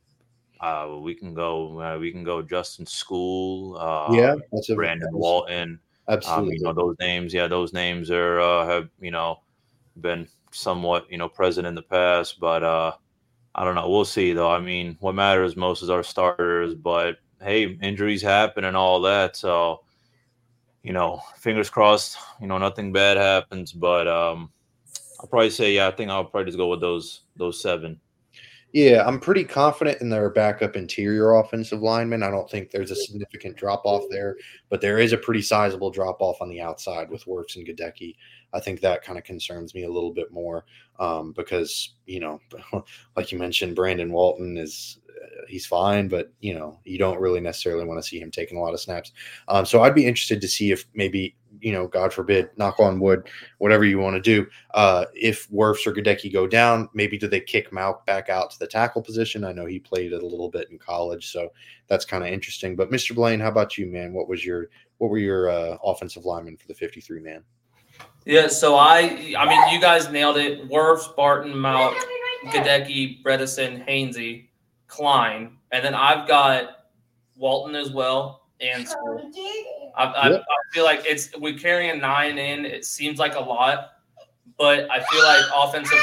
uh, we can go, uh, we can go Justin School, uh, yeah, that's a, Brandon Walton. Absolutely, um, you know those names. Yeah, those names are uh, have you know been somewhat you know present in the past, but uh, I don't know. We'll see though. I mean, what matters most is our starters, but. Hey, injuries happen and all that. So, you know, fingers crossed, you know, nothing bad happens. But um, I'll probably say, yeah, I think I'll probably just go with those those seven. Yeah, I'm pretty confident in their backup interior offensive linemen. I don't think there's a significant drop-off there, but there is a pretty sizable drop-off on the outside with Wirfs and Gadecki. I think that kind of concerns me a little bit more um, because, you know, like you mentioned, Brandon Walton is uh, he's fine, but, you know, you don't really necessarily want to see him taking a lot of snaps. Um, so I'd be interested to see if maybe, you know, God forbid, knock on wood, whatever you want to do, uh, if Wirfs or Gadecki go down, maybe do they kick Mauk back out to the tackle position? I know he played it a little bit in college, so that's kind of interesting. But Mister Blaine, how about you, man? What was your what were your uh, offensive linemen for the fifty-three man? Yeah, so I I mean, you guys nailed it. Wirfs, Barton, Mauk, Gadecki, Bredesen, Hainsey, Klein, and then I've got Walton as well and School. I, I, Yep. I feel like it's we're carrying nine in. It seems like a lot, but I feel like offensive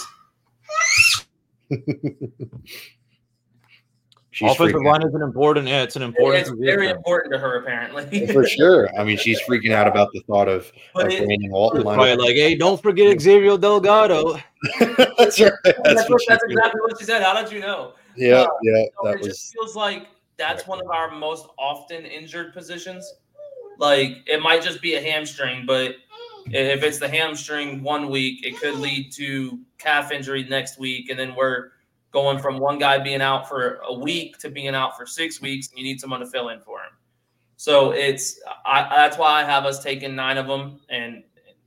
line is She's Offensive freaking line is an important. Yeah, it's an important. it's very position. important to her apparently. out. For sure. I mean, she's freaking out about the thought of, But of it- Brandon Walton. It's lining probably up. like, hey, don't forget Xavier Delgado. That's right. That's, That's, what that's she- exactly what she said. How did you know? Yeah, Uh, yeah, So that it was. just feels like that's one of our most often injured positions. Like it might just be a hamstring, but if it's the hamstring one week, it could lead to calf injury next week, and then we're going from one guy being out for a week to being out for six weeks, and you need someone to fill in for him. So it's I, that's why I have us taking nine of them, and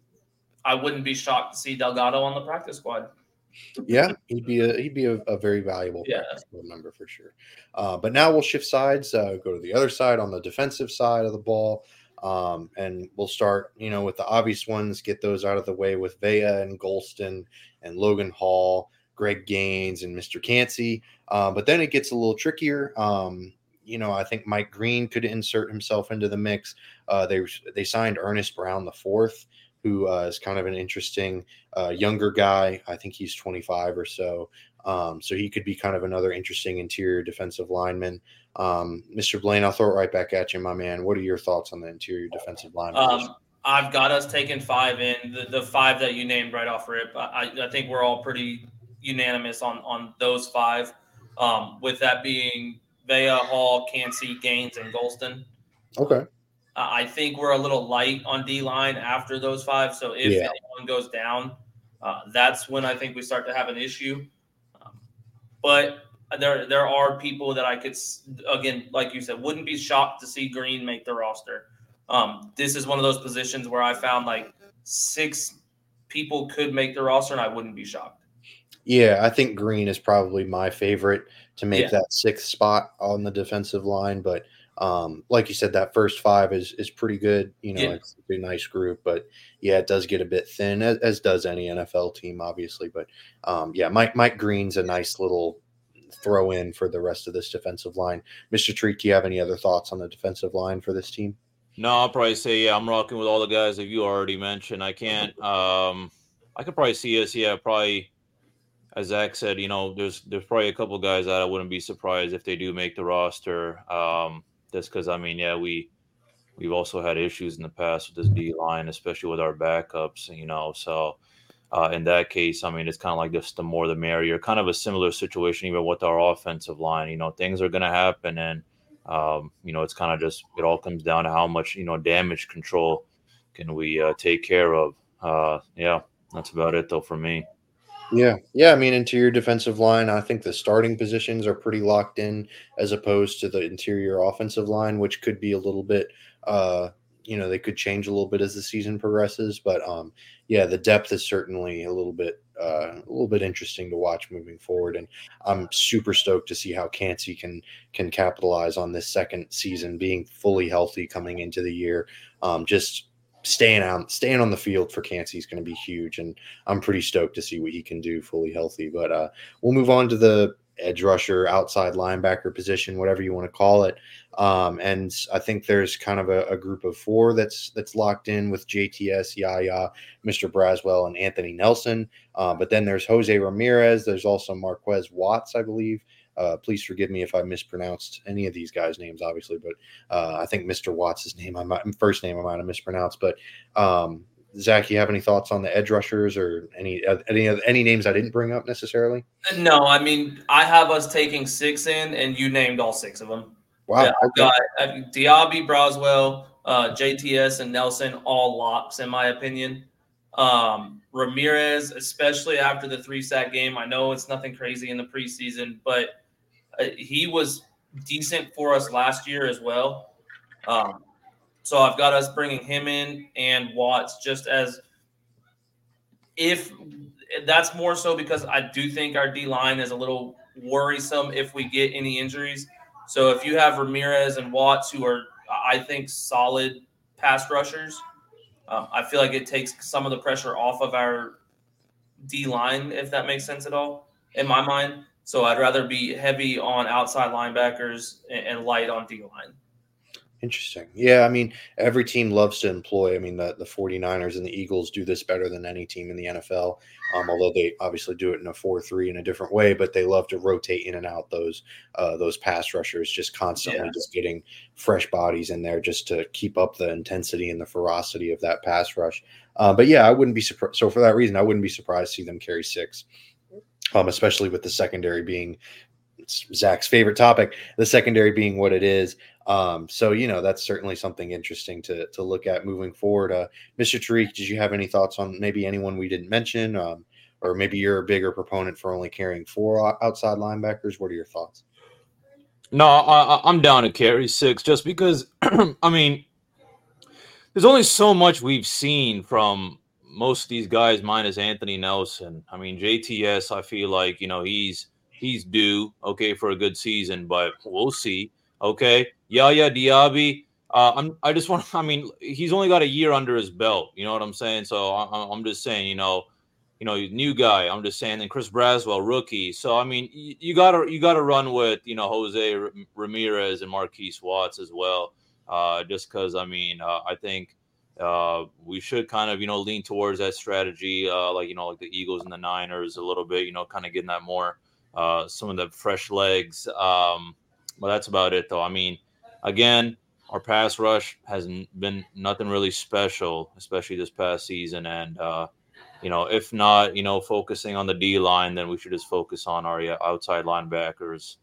I wouldn't be shocked to see Delgado on the practice squad. Yeah, he'd be a he'd be a, a very valuable Yeah. practice squad member for sure. Uh, but now we'll shift sides, uh, go to the other side on the defensive side of the ball, um, and we'll start, you know, with the obvious ones. Get those out of the way with Vea and Golston and Logan Hall, Greg Gaines, and Mister Cansey. Uh, but then it gets a little trickier. Um, you know, I think Mike Green could insert himself into the mix. Uh, they they signed Ernest Brown the fourth, who uh, is kind of an interesting uh, younger guy. I think he's twenty-five or so. Um, so he could be kind of another interesting interior defensive lineman. Um, Mister Blaine, I'll throw it right back at you, my man. What are your thoughts on the interior defensive line position? Um, I've got us taking five in the, the five that you named right off rip. I, I think we're all pretty unanimous on on those five. Um, with that being Vea, Hall, Cansey, Gaines, and Golston. Okay. Uh, I think we're a little light on D line after those five. So if Yeah. anyone goes down, uh, that's when I think we start to have an issue. Um, but there there are people that I could again, like you said, wouldn't be shocked to see Green make the roster. Um, this is one of those positions where I found like six people could make the roster, and I wouldn't be shocked. Yeah, I think Green is probably my favorite to make Yeah. that sixth spot on the defensive line. But um, like you said, that first five is is pretty good. You know, Yeah. it's a nice group. But yeah, it does get a bit thin, as, as does any N F L team, obviously. But um, yeah, Mike Mike Green's a nice little throw in for the rest of this defensive line. Mister Treat, do you have any other thoughts on the defensive line for this team? No, I'll probably say yeah. I'm rocking with all the guys that you already mentioned. I can't. Um, I could probably see us. Yeah, probably. As Zach said, you know, there's there's probably a couple guys that I wouldn't be surprised if they do make the roster. Um, just because I mean, yeah, we we've also had issues in the past with this D line, especially with our backups. You know, so uh, in that case, I mean, it's kind of like just the more the merrier. Kind of a similar situation even with our offensive line. You know, things are going to happen, and um, you know, it's kind of just it all comes down to how much you know damage control can we uh, take care of. Uh, yeah, that's about it though for me. Yeah, yeah. I mean, interior defensive line, I think the starting positions are pretty locked in as opposed to the interior offensive line, which could be a little bit, uh, you know, they could change a little bit as the season progresses. But um, yeah, the depth is certainly a little bit, uh, a little bit interesting to watch moving forward. And I'm super stoked to see how Cansey can can capitalize on this second season, being fully healthy coming into the year. Um, just staying on staying on the field for Cansey is going to be huge, and I'm pretty stoked to see what he can do fully healthy. But uh, we'll move on to the edge rusher, outside linebacker position, whatever you want to call it. Um, and I think there's kind of a, a group of four that's that's locked in with J T S, Yaya, Mister Braswell, and Anthony Nelson. Uh, but then there's Jose Ramirez. There's also Marquez Watts, I believe. Uh, please forgive me if I mispronounced any of these guys' names, obviously, but uh, I think Mister Watts' name, I might, first name I might have mispronounced. But um, Zach, you have any thoughts on the edge rushers or any any any names I didn't bring up necessarily? No, I mean I have us taking six in, and you named all six of them. Wow, Yeah, I've okay. got I've, Diaby, Braswell, uh, J T S, and Nelson all locks in my opinion. Um, Ramirez, especially after the three sack game. I know it's nothing crazy in the preseason, but uh, he was decent for us last year as well. Um, so I've got us bringing him in and Watts just as if that's more so because I do think our D line is a little worrisome if we get any injuries. So if you have Ramirez and Watts, who are, I think, solid pass rushers, um, I feel like it takes some of the pressure off of our D line, if that makes sense at all, in my mind. So I'd rather be heavy on outside linebackers and, and light on D line. Interesting. Yeah, I mean, every team loves to employ. I mean, the, the 49ers and the Eagles do this better than any team in the N F L, um, although they obviously do it in a four three in a different way, but they love to rotate in and out those uh, those pass rushers, just constantly Yeah. just getting fresh bodies in there just to keep up the intensity and the ferocity of that pass rush. Uh, but yeah, I wouldn't be surprised. So for that reason, I wouldn't be surprised to see them carry six, um, especially with the secondary being Zach's favorite topic, the secondary being what it is. Um, so, you know, that's certainly something interesting to to look at moving forward. Uh, Mister Tariq, did you have any thoughts on maybe anyone we didn't mention? Um, or maybe you're a bigger proponent for only carrying four outside linebackers? What are your thoughts? No, I, I'm down to carry six just because, I mean, there's only so much we've seen from most of these guys minus Anthony Nelson. I mean, J T S, I feel like, you know, he's he's due, okay, for a good season, but we'll see. Okay. Yaya Diaby, uh, I'm, I just want, I mean, he's only got a year under his belt. You know what I'm saying? So I, I'm just saying, you know, you know, new guy. I'm just saying, and Chris Braswell, rookie. So I mean, you, you gotta you gotta run with, you know, Jose Ramirez and Marquise Watts as well. Uh, just because I mean, uh, I think uh, we should kind of, you know, lean towards that strategy, uh, like you know, like the Eagles and the Niners a little bit. You know, kind of getting that more uh, some of the fresh legs. Um, but that's about it, though. I mean. Again, our pass rush has been nothing really special, especially this past season. And, uh, you know, if not, you know, focusing on the D line, then we should just focus on our outside linebackers.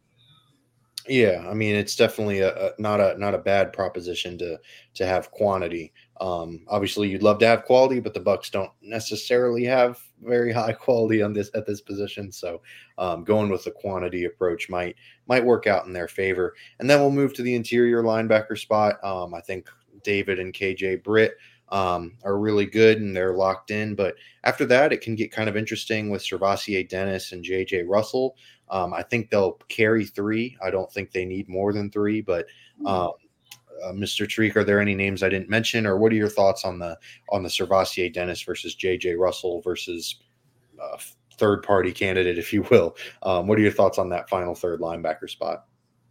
Yeah, I mean, it's definitely a, a not a not a bad proposition to to have quantity. Um, obviously, you'd love to have quality, but the Bucs don't necessarily have very high quality on this at this position. So, um, going with the quantity approach might might work out in their favor. And then we'll move to the interior linebacker spot. Um, I think David and K J Britt um, are really good and they're locked in. But after that, it can get kind of interesting with Servassier Dennis and J J Russell. Um, I think they'll carry three. I don't think they need more than three, but um, uh, Mister Tariq, are there any names I didn't mention, or what are your thoughts on the on the Servassier Dennis versus J J Russell versus uh, third party candidate, if you will? Um, what are your thoughts on that final third linebacker spot?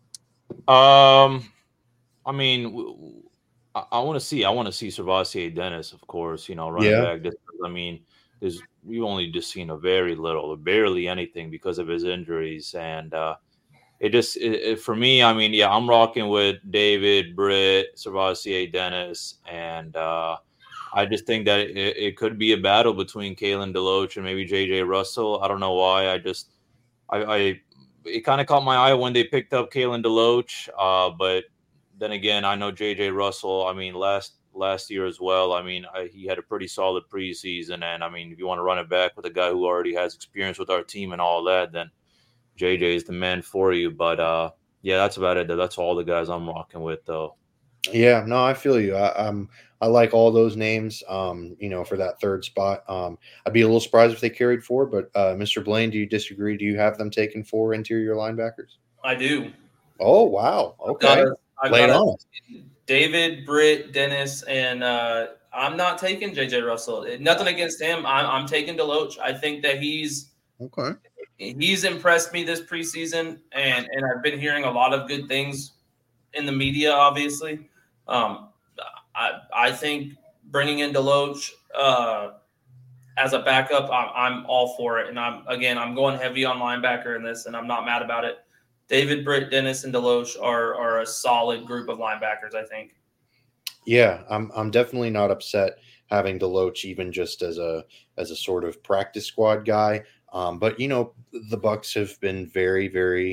Um, I mean, I, I want to see. I want to see Servassier Dennis, of course. You know, running Yeah. back. Just, I mean. Is we've only just seen a very little, barely anything because of his injuries, and uh, it just it, it, for me. I mean, yeah, I'm rocking with David, Britt, Servassier, Dennis, and uh, I just think that it, it could be a battle between Kalen DeLoach and maybe J J Russell. I don't know why. I just I, I it kind of caught my eye when they picked up Kalen DeLoach, uh, but then again, I know J J Russell. I mean, last. last year as well. I mean, I, he had a pretty solid preseason. And I mean, if you want to run it back with a guy who already has experience with our team and all that, then J J is the man for you. But uh, yeah, that's about it. That's all the guys I'm rocking with, though. Yeah, no, I feel you. I, I'm I like all those names. Um, you know, for that third spot. Um, I'd be a little surprised if they carried four. But uh, Mister Blaine, do you disagree? Do you have them taking four interior linebackers? I do. Oh wow. Okay. I've Lay it got on. David, Britt, Dennis, and uh, I'm not taking J J Russell. Nothing against him. I'm, I'm taking DeLoach. I think that he's Okay. he's impressed me this preseason, and and I've been hearing a lot of good things in the media. Obviously, um, I I think bringing in DeLoach uh, as a backup, I'm, I'm all for it. And I'm again, I'm going heavy on linebacker in this, and I'm not mad about it. David, Britt, Dennis, and DeLoach are are a solid group of linebackers, I think. Yeah, I'm I'm definitely not upset having DeLoach even just as a as a sort of practice squad guy. Um, but you know, the Bucs have been very, very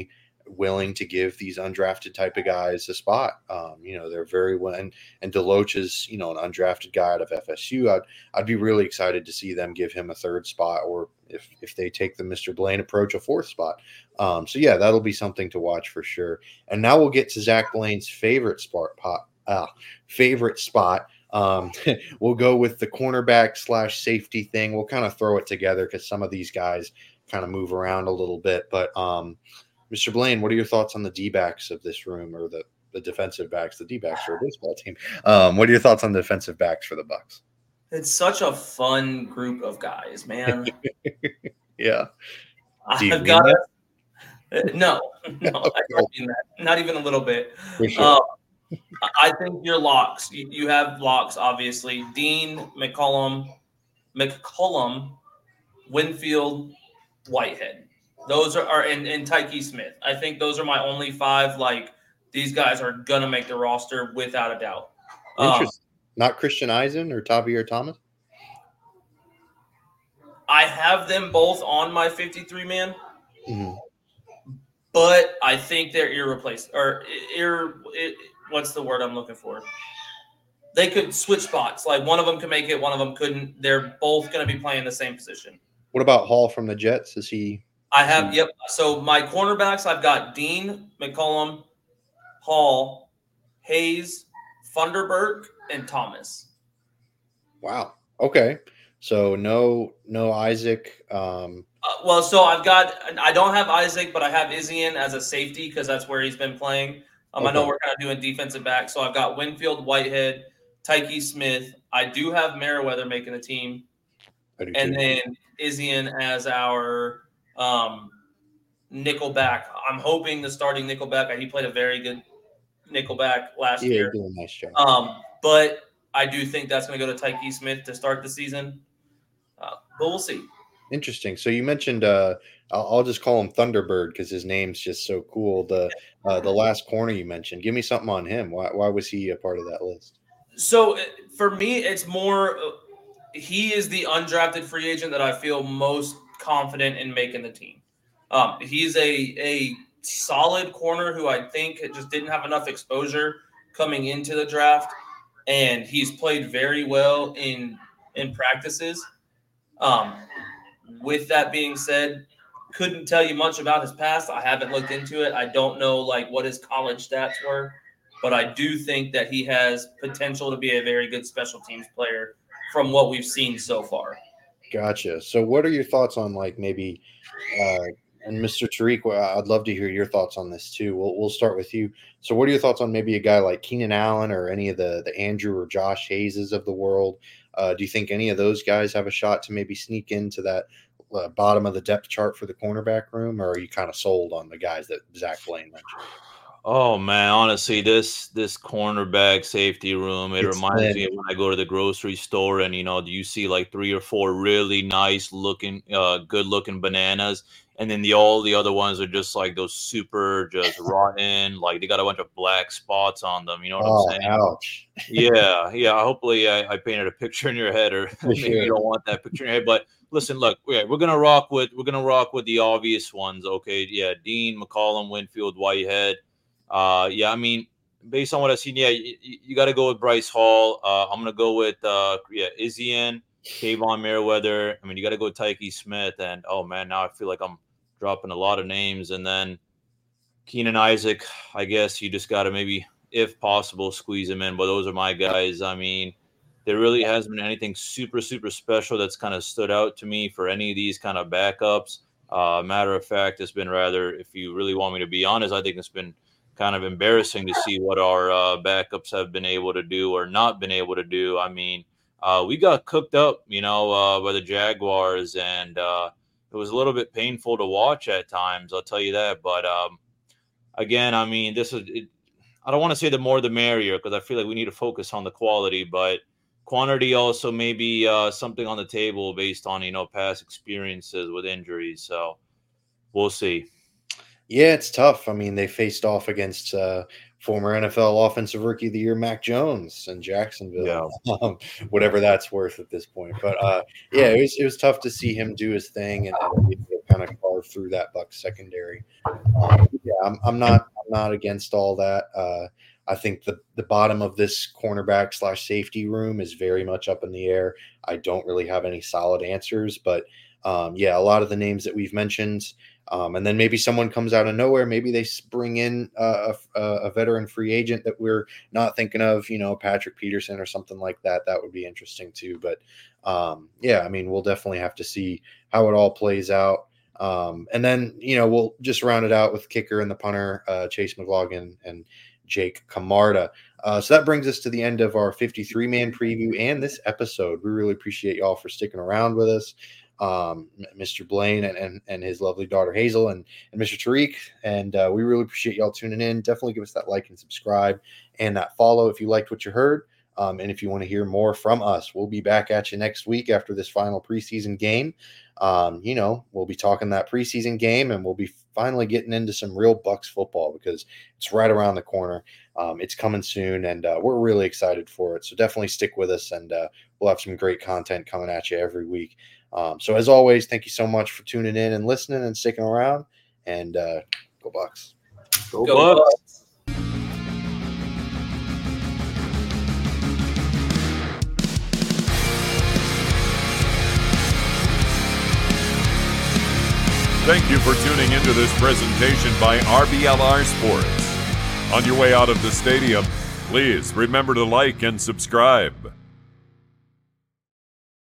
willing to give these undrafted type of guys a spot. Um, you know, they're very well, and, and Deloach is, you know, an undrafted guy out of F S U. I'd, I'd be really excited to see them give him a third spot, or if, if they take the Mister Blaine approach, a fourth spot. Um, so yeah, that'll be something to watch for sure. And now we'll get to Zach Blaine's favorite spot, pot, uh, favorite spot. Um, we'll go with the cornerback slash safety thing. We'll kind of throw it together because some of these guys kind of move around a little bit, but, um, Mister Blaine, what are your thoughts on the D-backs of this room, or the, the defensive backs, the D-backs for a baseball team? Um, what are your thoughts on the defensive backs for the Bucks? It's such a fun group of guys, man. Yeah. I've got it. No, no, I don't mean that. Not even a little bit. For sure. Uh, I think your locks. You, you have locks, obviously. Dean, McCollum, McCollum, Winfield, Whitehead. Those are, are and, and Tyke Smith. I think those are my only five. Like, these guys are gonna make the roster without a doubt. Interesting. Um, Not Christian Eisen or Tavierre Thomas? I have them both on my fifty-three man, mm-hmm. but I think they're irreplaceable. Or ir, ir, what's the word I'm looking for? They could switch spots. Like, one of them could make it, one of them couldn't. They're both going to be playing the same position. What about Hall from the Jets? Is he? I have, yep. So my cornerbacks, I've got Dean, McCollum, Hall, Hayes, Funderburk, and Thomas. Wow. Okay. So no, no Isaac. Um, uh, well, so I've got, I don't have Isaac, but I have Izzian as a safety because that's where he's been playing. Um, okay. I know we're kind of doing defensive back. So I've got Winfield, Whitehead, Tyke Smith. I do have Merriweather making the team. I do and too. then Izzian as our um, nickelback. I'm hoping the starting nickelback. He played a very good nickelback last yeah, year. Doing a nice job. Um, but I do think that's going to go to Tyke Smith to start the season. Uh, but we'll see. Interesting. So you mentioned, uh, I'll, I'll just call him Thunderbird because his name's just so cool. The uh, the last corner you mentioned. Give me something on him. Why why was he a part of that list? So for me, it's more. Uh, he is the undrafted free agent that I feel most confident in making the team. Um, he's a a solid corner who I think just didn't have enough exposure coming into the draft, and he's played very well in in practices. Um, with that being said, couldn't tell you much about his past. I haven't looked into it. I don't know like what his college stats were, but I do think that he has potential to be a very good special teams player from what we've seen so far. Gotcha. So what are your thoughts on like maybe uh, and Mister Tariq, I'd love to hear your thoughts on this too. We'll we'll start with you. So what are your thoughts on maybe a guy like Keenan Allen or any of the the Andrew or Josh Hayeses of the world? Uh, do you think any of those guys have a shot to maybe sneak into that uh, bottom of the depth chart for the cornerback room, or are you kind of sold on the guys that Zach Blaine mentioned? Oh man, honestly, this this cornerback safety room, it It's reminds thin. me of when I go to the grocery store and you know, you see like three or four really nice looking, uh, good looking bananas, and then the all the other ones are just like those super just rotten, like they got a bunch of black spots on them. You know what Oh, I'm saying? ouch. Yeah, yeah. Hopefully, I, I painted a picture in your head, or maybe sure. you don't want that picture in your head. But listen, look, we're, we're gonna rock with we're gonna rock with the obvious ones. Okay, yeah, Dean, McCollum, Winfield, Whitehead. Uh, yeah, I mean, based on what I've seen, yeah, you, you got to go with Bryce Hall. Uh, I'm gonna go with uh, yeah, Izzian, Kayvon Merriweather. I mean, you got to go with Tyke Smith, and oh man, now I feel like I'm dropping a lot of names, and then Keenan Isaac. I guess you just got to maybe, if possible, squeeze him in. But those are my guys. I mean, there really hasn't been anything super, super special that's kind of stood out to me for any of these kind of backups. Uh, matter of fact, it's been rather, if you really want me to be honest, I think it's been kind of embarrassing to see what our uh, backups have been able to do or not been able to do. I mean, uh, we got cooked up, you know, uh, by the Jaguars, and uh, it was a little bit painful to watch at times. I'll tell you that. But um, again, I mean, this is, it, I don't want to say the more the merrier, because I feel like we need to focus on the quality, but quantity also may be uh, something on the table based on, you know, past experiences with injuries. So we'll see. Yeah, it's tough. I mean, they faced off against uh, former N F L Offensive Rookie of the Year Mac Jones in Jacksonville, Yeah. um, whatever that's worth at this point. But uh, yeah, it was it was tough to see him do his thing and, and be able to kind of carve through that Bucs secondary. Um, yeah, I'm, I'm not I'm not against all that. Uh, I think the the bottom of this cornerback slash safety room is very much up in the air. I don't really have any solid answers, but um, yeah, a lot of the names that we've mentioned, um, and then maybe someone comes out of nowhere. Maybe they bring in uh, a, a veteran free agent that we're not thinking of, you know, Patrick Peterson or something like that. That would be interesting too. But um, yeah, I mean, we'll definitely have to see how it all plays out. Um, and then, you know, we'll just round it out with kicker and the punter, uh, Chase McLaughlin and Jake Camarda. Uh, so that brings us to the end of our fifty-three man preview and this episode. We really appreciate y'all for sticking around with us. Um, Mister Blaine and, and, and his lovely daughter Hazel and, and Mister Tariq. And uh, we really appreciate y'all tuning in. Definitely give us that like and subscribe and that follow if you liked what you heard. Um, and if you want to hear more from us, we'll be back at you next week after this final preseason game. Um, you know, we'll be talking that preseason game, and we'll be finally getting into some real Bucs football because it's right around the corner. Um, it's coming soon, and uh, we're really excited for it. So definitely stick with us, and uh, we'll have some great content coming at you every week. Um, so as always, thank you so much for tuning in and listening and sticking around. And uh, go Bucs! Go, go Bucs! Thank you for tuning into this presentation by R B L R Sports. On your way out of the stadium, please remember to like and subscribe.